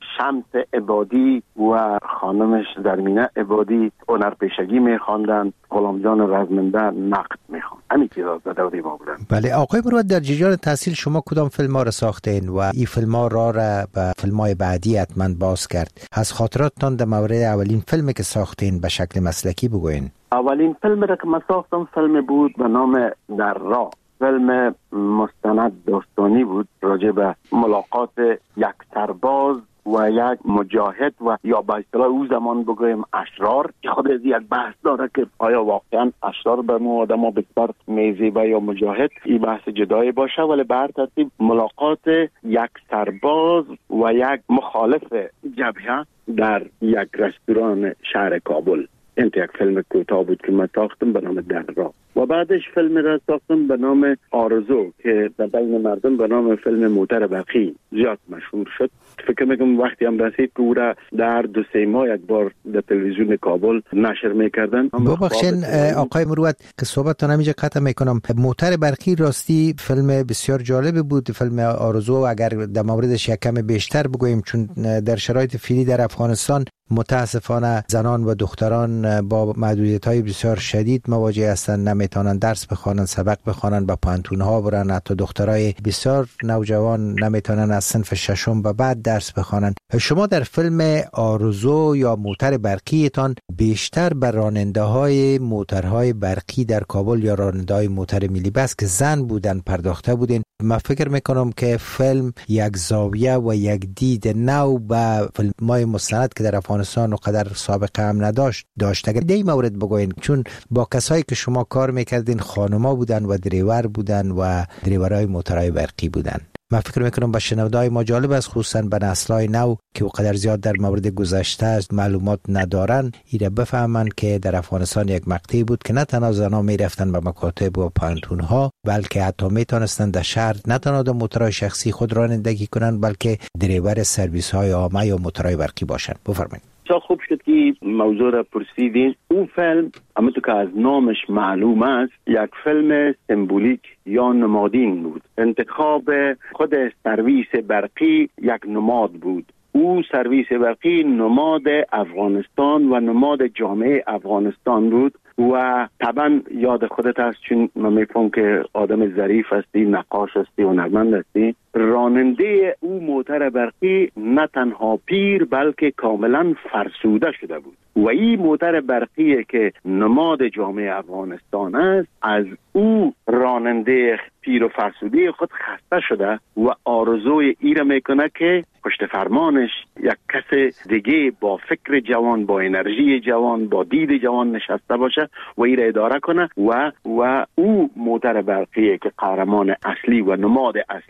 شمس عبادی و خانمش درمینه عبادی هنرپیشگی میخواندن، غلام جان رزمنده نقد میخواند. همین چیزا در دوره ما بودن. بله آقای مروت، در جریان تحصیل شما کدام فیلم ها را ساختین و این فیلم ها را به فیلم های بعدی حتما باز کرد؟ از خاطراتتان در مورد اولین فیلمی که ساختین به شکل مسلکی بگوین. اولین فیلم را که من ساختم فیلم بود به نام در راه. فیلم مستند داستانی بود راجع به ملاقات یک سرباز و یک مجاهد و یا به اصطلاح او زمان بگویم اشرار، که خود از یک بحث داره که آیا واقعا اشرار به ما آدم بسیار میزیبه یا مجاهد، این بحث جدایی باشه. ولی بر ترتیب ملاقات یک سرباز و یک مخالف جبهه در یک رستوران شهر کابل. این یک فیلم کوتاه بود که من ساختم به نام در راه و بعدش فیلم را ساختم به نام آرزو که در بین مردم به نام فیلم موتر برقی زیاد مشهور شد. فکر میکنم وقتی هم رسید که او را در 2-3 ماه یک بار در تلویزیون کابل نشر میکردن. ببخشین آقای مروت که صحبتتان همینجا قطع میکنم. موتر برقی راستی فیلم بسیار جالب بود. فیلم آرزو اگر در موردش یک کم بیشتر بگوییم، چون در شرایط فعلی در افغانستان متاسفانه زنان و دختران با محدودیت‌های بسیار شدید مواجه هستند، نمیتونن درس بخوانن، سبق بخوانن، با پانتون‌ها برن. حتی دخترای بسیار نوجوان نمیتونن از صنف ششم و بعد درس بخوانن. شما در فیلم آرزو یا موتر برقیتان بیشتر بر راننده‌های موترهای برقی در کابل یا راننده‌های موتر ملی بس که زن بودن پرداخته بودین. من فکر میکنم که فیلم یک زاویه و یک دید نو به فیلم‌های مستند که در افغانستان و قدر سابقه هم داشت. اگر دی مورد بگوین، چون با کسایی که شما کار میکردین خانما بودن و دریور بودن و دریورای موترهای برقی بودن. من فکر میکنم با شنونده‌های ما جالب است، خصوصا به نسل‌های نو که وقدر زیاد در مورد گذشته معلومات ندارن، ایره بفهمن که در افغانستان یک مقطعی بود که نه تنها زنان میرفتن به مکاتب و پانتون‌ها، بلکه حتی میتونستن در شهر نه تنها در موترهای شخصی خود رانندگی کنن، بلکه دریور سرویس‌های عامه یا موترهای برقی باشن. بفرمایید. خوب شد که موضوع را پرسیدین. اون فیلم همونطور که از نامش معلوم است یک فیلم سمبولیک یا نمادین بود. انتخاب خود سرویس برقی یک نماد بود. او سرویس برقی نماد افغانستان و نماد جامعه افغانستان بود و طبعا یاد خودت هست، چون من میفهم که آدم ظریف هستی، نقاش هستی، هنرمند هستی. راننده او موتر برقی نه تنها پیر بلکه کاملا فرسوده شده بود و این موتر برقی که نماد جامعه افغانستان است از او راننده پیر و فرسوده خود خسته شده و آرزوی ای را میکنه که پشت فرمانش یک کس دیگه با فکر جوان، با انرژی جوان، با دید جوان نشسته باشه و ای را اداره کنه و او موتر برقی که قهرمان اصلی و نماد اصلی فیلم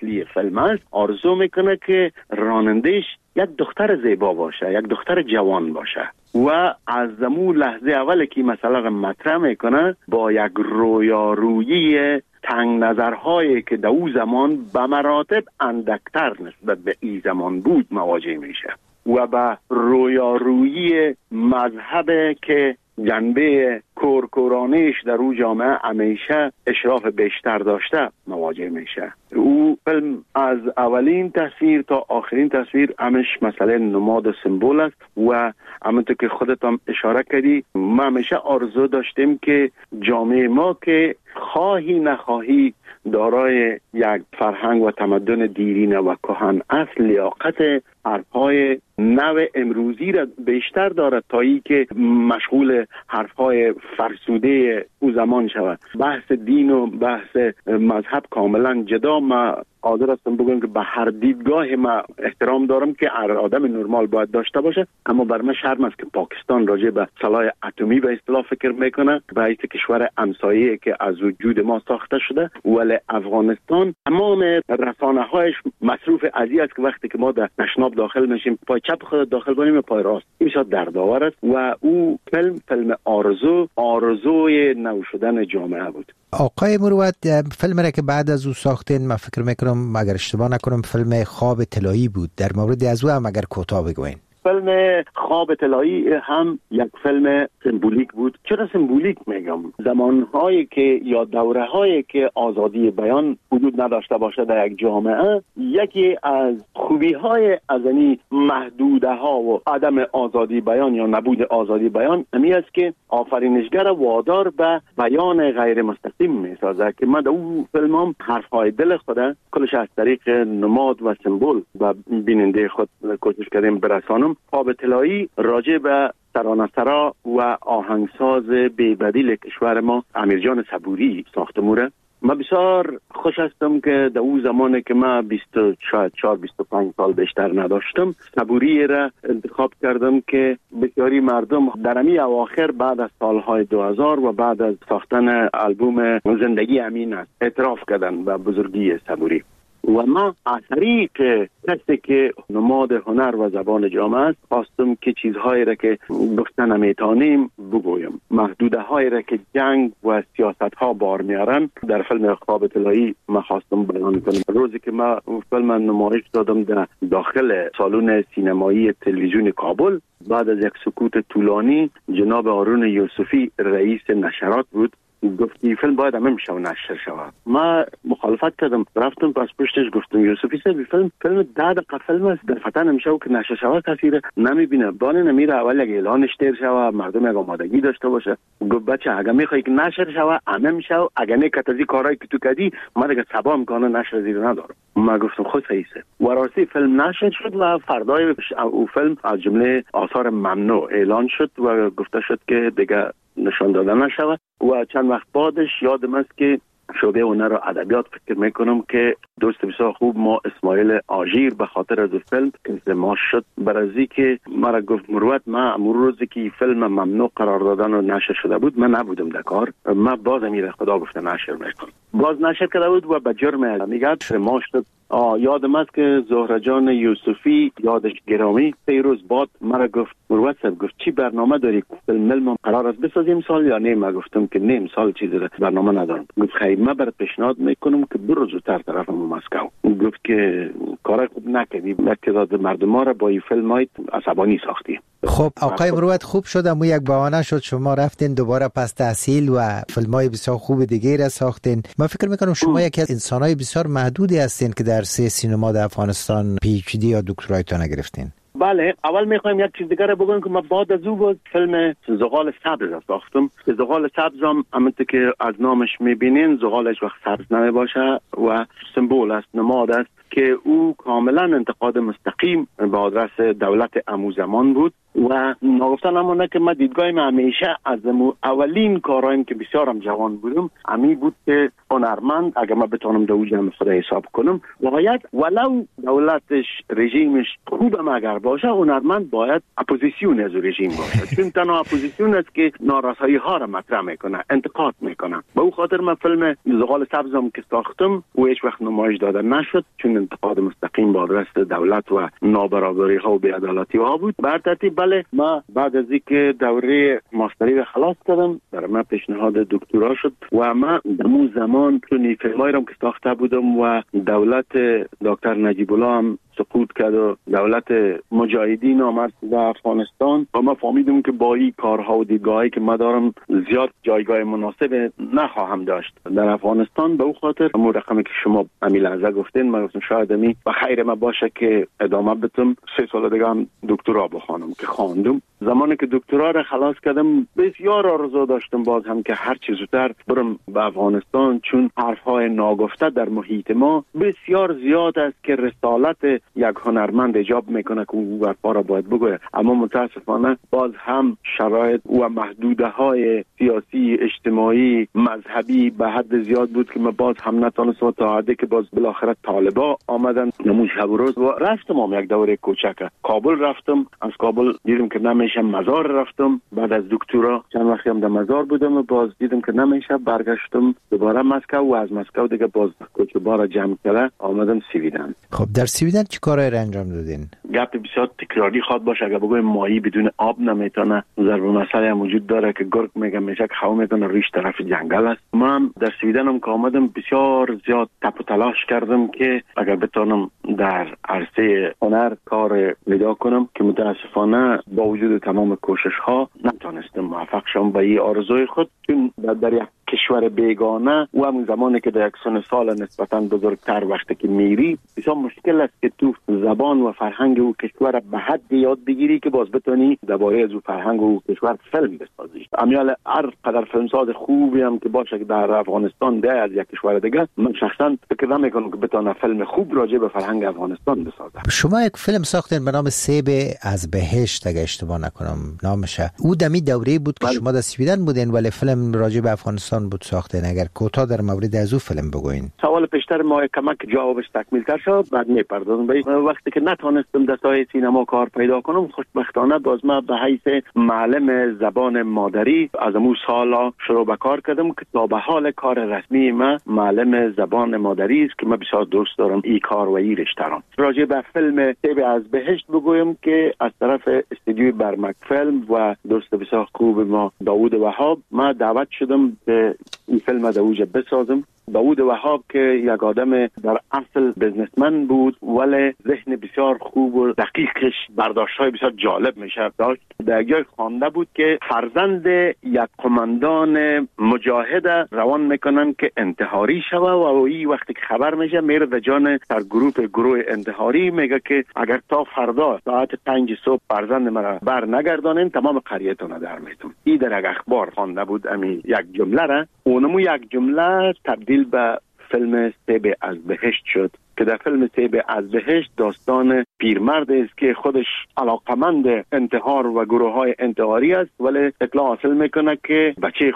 فیلم است آرزو میکنه که رانندش یک دختر زیبا باشه، یک دختر جوان باشه و از زمون لحظه اول که مسئله را مطرح میکنه با یک رویارویی تنگ نظرهایی که در او زمان به مراتب اندکتر نسبت به این زمان بود مواجه میشه و به رویارویی مذهب که جنبه کورکورانیش در او جامعه همیشه اشراف بیشتر داشته مواجه میشه. او فیلم از اولین تصویر تا آخرین تصویر همش مسئله نماد و سمبول است و همونطور که خودت هم اشاره کردی ما همیشه آرزو داشتیم که جامعه ما که خواهی نخواهی دارای یک فرهنگ و تمدن دیرینه و کهن است لیاقت حرفهای نو امروزی را بیشتر دارد تا ای که مشغول حرفهای فرسوده او زمان شود. بحث دین و بحث مذهب کاملا جدا. ما قادر هستم بگم که به هر دیدگاه ما احترام دارم که هر آدم نرمال باید داشته باشه، اما بر من شرم است که پاکستان راجع به سلاح اتمی به اصطلاح فکر میکنه به حیث کشور همسایه‌ای که از وجود ما ساخته شده، ولی افغانستان تمام رسانه‌هایش مصروف ازی است که وقتی که ما در تشناب داخل میشیم پای چپ خود داخل کنیم و پای راست این بسیار دردآور است و او فیلم آرزوی نو شدن جامعه بود. آقای مروت، فیلم را که بعد از او ساختین من فکر میکنم اگر اشتباه نکنم فیلم خواب طلایی بود، در مورد از او هم اگر کوتاه بگوین. فیلم خواب طلایی هم یک فیلم سمبولیک بود. چرا سمبولیک میگم؟ زمانهایی که یا دوره‌هایی که آزادی بیان وجود نداشته باشه در یک جامعه، یکی از خوبی‌های از این محدوده‌ها و عدم آزادی بیان یا نبود آزادی بیان همین است که آفرینشگر وادار به بیان غیر مستقیم می‌سازه که من در اون فیلمم حرف‌های دل خود کلش از طریق نماد و سمبل و بیننده خود کوشش کردیم برسانم. خواب طلایی راجع به ترانه‌سرا و آهنگساز بی‌بدیل کشور ما امیرجان صبوری ساخته موره. من بسیار خوش هستم که در اون زمانی که من 24-25 سال بیشتر نداشتم صبوری را انتخاب کردم که بسیاری مردم در همین اواخر بعد از سالهای 2000 و بعد از ساختن آلبوم زندگی امین است اعتراف کردن به بزرگی صبوری و ما از طریق کسی که نماد هنر و زبان جامعه است خواستم که چیزهایی را که گفتن نمیتونیم بگویم، محدوده هایی را که جنگ و سیاست ها بار میارن در فیلم خواب طلایی ما خواستم بیان کنم. روزی که ما فیلم نمایش دادم در داخل سالن سینمایی تلویزیون کابل، بعد از یک سکوت طولانی جناب هارون یوسفی رئیس نشرات بود گفتی فیلم باید همه میشه و نشر شود. ما مخالفت کردم، رفتم پس پشتش گفتم یوسفی صاحب فیلم 10 دقیقه فیلم است در فتن نمیشه و که نشر شود کسی نمیبینه بانه نمیره اول یک اعلانش تیر شود مردم یک آمادگی داشته باشه. گفت بچه اگه میخوای که نشر شود همه میشه و اگه نه کتازی کارایی که تو کردی ما دیگه صبا میکنه نشر زیر ندارم. ما گفتم خود صحیحه و راستی فیلم نشر شد و فردای او فیلم از جمله آثار ممنوع اعلان شد و گفته شد که دیگه نشان داده نشود و چند وقت بعدش یادم است که شعبه هنر و ادبیات فکر میکنم که دوست بسیار خوب ما اسماعیل آژیر به خاطر از فیلم که ما شد برازی که مرا گفت مروت ما امروز روزی که فیلم ممنوع قرار دادن و نشر شده بود من نبودم در کار، ما باز امیر خدا گفته نشر میکنم باز نشر کرده بود و به جرم میگه ما شد. یادم است که زهره جان یوسفی یادش گرامی 3 روز بعد مرا گفت مروت صاحب گفت چی برنامه داری فیلم قرار است بسازیم سال یا نه؟ من گفتم که نه امسال چیزی برنامه ندارم. گفت خیر من برات پیشنهاد میکنم که برو زودتر طرف مسکو. گفت که کار خوب نکردی، تعداد مردم را با این فیلم های عصبانی ساختی. خب آقای مروت خوب شد اما یک بهانه شد شما رفتین دوباره پس تحصیل و فیلم‌های بسیار خوب دیگه را ساختین. من فکر میکنم شما یکی از انسان‌های بسیار محدودی هستین که در سینما در افغانستان پی اچ دی یا دکترایتون گرفتین. بله، اول میخوایم یک چیز دیگه را بگم که من بعد از او فیلم زغال سبز ساختم. زغال سبز هم همونطور که از نامش میبینین زغالش وقت سبز نمیباشه و سمبول است، نماد است که او کاملا انتقاد مستقیم به آدرس دولت امو زمان بود و نگفتن همونه که من دیدگاهیم همیشه از اولین کارهایم که بسیارم جوان بودم امی بود که هنرمند اگر من بتونم دو جمع خدا حساب کنم باید ولو دولتش رژیمش خوبم اگر باشه هنرمند باید اپوزیسیون از رژیم باشه چون تنها اپوزیسیون است که نارسایی ها را مطرح میکنه انتقاد میکنه. به او خاطر من فیلم زغال سبزم که ساختم و هیچ وقت نمایش داده نشد چون انتقاد مستقیم با دست دولت و نابرابری ها و بی‌عدالتی ها بود. بر ترتیب بله ما بعد از اینکه دوره ماستری را خلاص کردم در من پیشنهاد دکترا شد و من در زمان چون فیلمایی را که ساخته بودم و دولت دکتر نجیب الله هم سقوط کرد و دولت مجاهدین آمد در افغانستان و ما فهمیدم که با این کارها و دیدگاهی که ما دارم زیاد جایگاه مناسب نخواهم داشت در افغانستان. به او خاطر همون رقمی که شما امی لحظه گفتین من گفتم شاید امی و خیر ما باشه که ادامه بدم 3 سال دیگه هم دکترا بخوانم که خواندم. زمانی که دکترا را خلاص کردم بسیار آرزو داشتم باز هم که هر چه زودتر برم به افغانستان چون حرفهای ناگفته در محیط ما بسیار زیاد است که رسالت یک هنرمند ایجاب میکنه که او برپا را باید بگوید، اما متاسفانه باز هم شرایط و محدوده های سیاسی اجتماعی مذهبی به حد زیاد بود که ما باز هم نتونستم تا حدی که باز بالاخره طالبا آمدن نموش شب روز و رفتم یک دوره کوچک کابل رفتم. از کابل دیدم که نمیشه مزار رفتم. بعد از دکترا چند وقتی هم در مزار بودم و باز دیدم که نمیشه برگشتم دوباره مسکو و از مسکو دیگه باز کوچبارا جمع کرده آمدم سویدن. خب در سویدن چه کارایی را انجام دادین؟ گپ بسیار تکراری خواد باشه اگر بگویم ماهی بدون آب نمیتونه. ضرب مسئله هم وجود داره که گرگ میگه میشه که خو میتونه ریش طرف جنگل است. من در سویدن هم که آمدم بسیار زیاد تپ و تلاش کردم که اگر بتونم در عرصه هنر کار پیدا کنم که متاسفانه با وجود تمام کوشش ها نتونستم موفق شم به این آرزوی خود چون در یک کشور بیگانه و همون زمانی که در یک سن سال نسبتاً بزرگتر وقتی که میری بسیار مشکل است که تو زبان و فرهنگ او کشور به حد یاد بگیری که باز بتونی درباره از او فرهنگ و کشور فیلم بسازی. امیال هر قدر فیلمساز خوبی هم که باشه که در افغانستان ده از یک کشور دیگه من شخصا فکر نمیکنم که بتونه فیلم خوب راجع به فرهنگ افغانستان بسازه. شما یک فیلم ساختین به نام سیب از بهشت اگه اشتباه نکنم نامشه. او دمی دوره بود که شما در سویدن بودین ولی فیلم راجع به افغانستان بود ساختین. اگر کوتاه در مورد از او فیلم بگوین. سوال پیشتر ما کمک جوابش تکمیل تر شد بعد میپردازم به وقتی که نتونستم در ساحه سینما کار پیدا کنم خوشبختانه باز ما به حیث معلم زبان مادری از امو سالا شروع به کار کردم که تا به حال کار رسمی ما معلم زبان مادری است که من بسیار دوست دارم این کار و این رشته را. راجع به فیلم سیب از بهشت بگویم که از طرف استودیوی برمک فیلم و دوست بسیار خوب ما داوود وهاب ما دعوت شدم که این فیلم در اوج بسازم. داوود وهاب که یک آدم در اصل بزنسمن بود ولی ذهن بسیار خوب و دقیقش برداشت‌های بسیار جالب میشه داشت. در جای خوانده بود که فرزند یک قماندان مجاهد روان میکنن که انتحاری شوه و این وقتی که خبر میشه میره در جان گروه انتحاری میگه که اگر تا فردا ساعت 5 صبح فرزند مرا بر نگردانین تمام قریتون در میتون. این در یک اخبار خوانده بود امی یک جمله را اونمو یک جمله تبدیل به فیلم سیب از بهشت شد که در فیلم سیب از بهشت داستان پیرمرد است که خودش علاقمند انتحار و گروه های انتحاری است ولی اطلاع حاصل میکنه که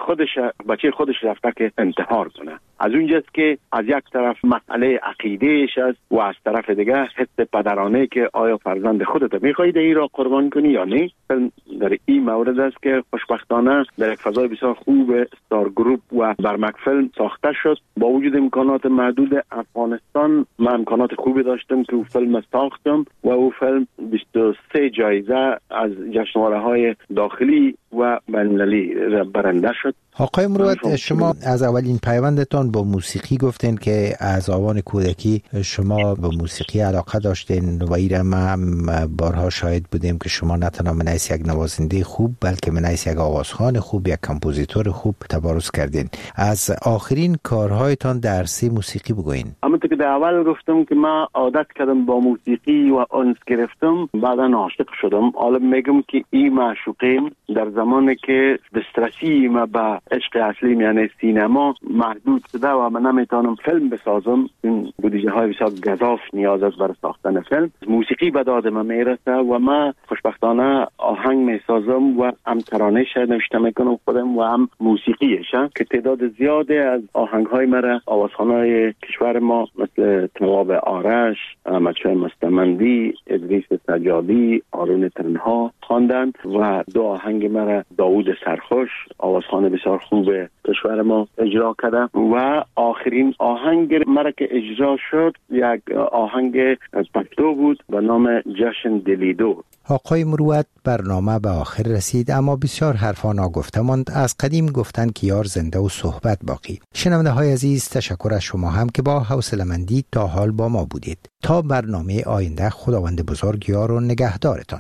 بچه خودش رفته که انتحار کنه. از اونجاست که از یک طرف مسئله عقیدهش است و از طرف دیگه حس پدرانه که آیا فرزند خودت میخواهی این را قربان کنی یا نه. فیلم در این مورد است که خوشبختانه در یک فضای بسیار خوب استار گروپ و برمک فیلم ساخته شد. با وجود امکانات محدود افغانستان من امکانات خوبی داشتم که او فیلم ساختم و او فیلم 23 جایزه از جشنواره‌های داخلی و بین‌المللی برنده شد. آقای مروت شما از اولین پیوندتان با موسیقی گفتین که از آوان کودکی شما به موسیقی علاقه داشتین و ایرم هم بارها شاهد بودیم که شما نه تنها منیس یک نوازنده خوب بلکه منیس یک آوازخوان خوب یک کمپوزیتور خوب تبارز کردین. از آخرین کارهایتان در عرصه موسیقی بگوین. همونطور که در اول گفتم که من عادت کردم با موسیقی و انس گرفتم بعدا عاشق شدم. حالا میگم که این معشوقیم در زمانی که دسترسی ما به عشق اصلی یعنی سینما محدود شده و من نمیتونم فیلم بسازم. این بودجه های بسیار گزاف نیاز است برای ساختن فیلم. موسیقی به داد من میرسه و من خوش خوشبختانه آهنگ میسازم و هم ترانه‌اش نوشته میکنم خودم و هم موسیقیش که تعداد زیاده از آهنگ‌های مرا آوازخوان‌های کشور ما مثل تواب آرش، احمدشاه مستمندی، ادریس سجادی، آرون تنها خواندند و دو آهنگ مرا داوود سرخوش آوازخوان بسیار خوب کشور ما اجرا کرده و آخرین آهنگ مرا که اجرا شد یک آهنگ پشتو بود به نام جشن دلیدو. آقای مروت، برنامه به آخر رسید اما بسیار حرفا ناگفته ماند. از قدیم گفتند که یار زنده و صحبت باقی. شنونده های عزیز، تشکر از شما هم که با حوصله‌مندی تا حال با ما بودید. تا برنامه آینده، خداوند بزرگ یار و نگهدارتان.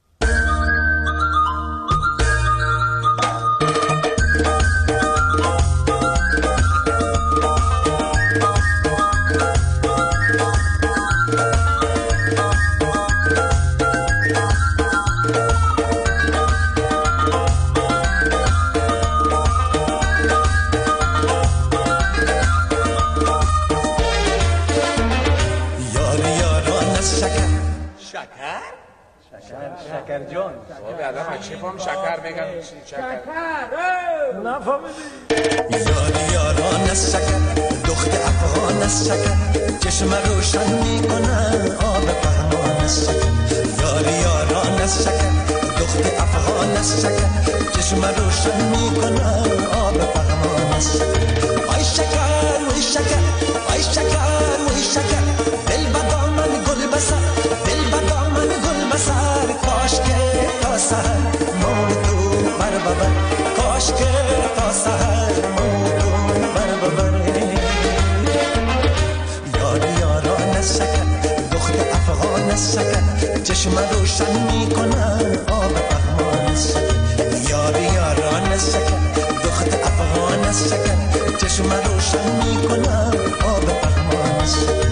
شکر جان آدم از چی فهم شکر میگن شکر نفهمیدی یاری یاران از شکر دخت افغان از شکر چشم روشن میکنن آب پهمان از شکر یاری یاران از شکر دخت افغان از شکر چشم روشن میکنن آب پهمان از شکر آی شکر وی شکر آی شکر وی شکر دل بدامن گل بسر دل بدامن گل بسر کاش که تا سهر موتو بر ببر کاش که تا سهر موتو بر ببر یاری یاران از شکر دخت افغان از شکر چشم روشن میکنن آب پهمان از شکر یاری یاران از شکر دخت افغان از شکر چشم روشن میکنن آب پهمان از شکر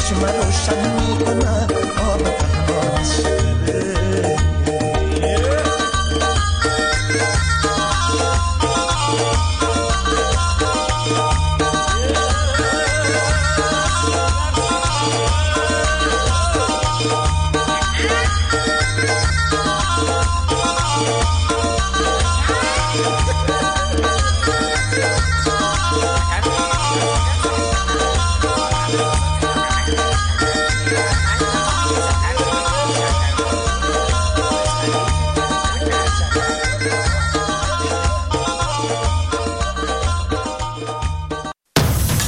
چشم روشن میکنه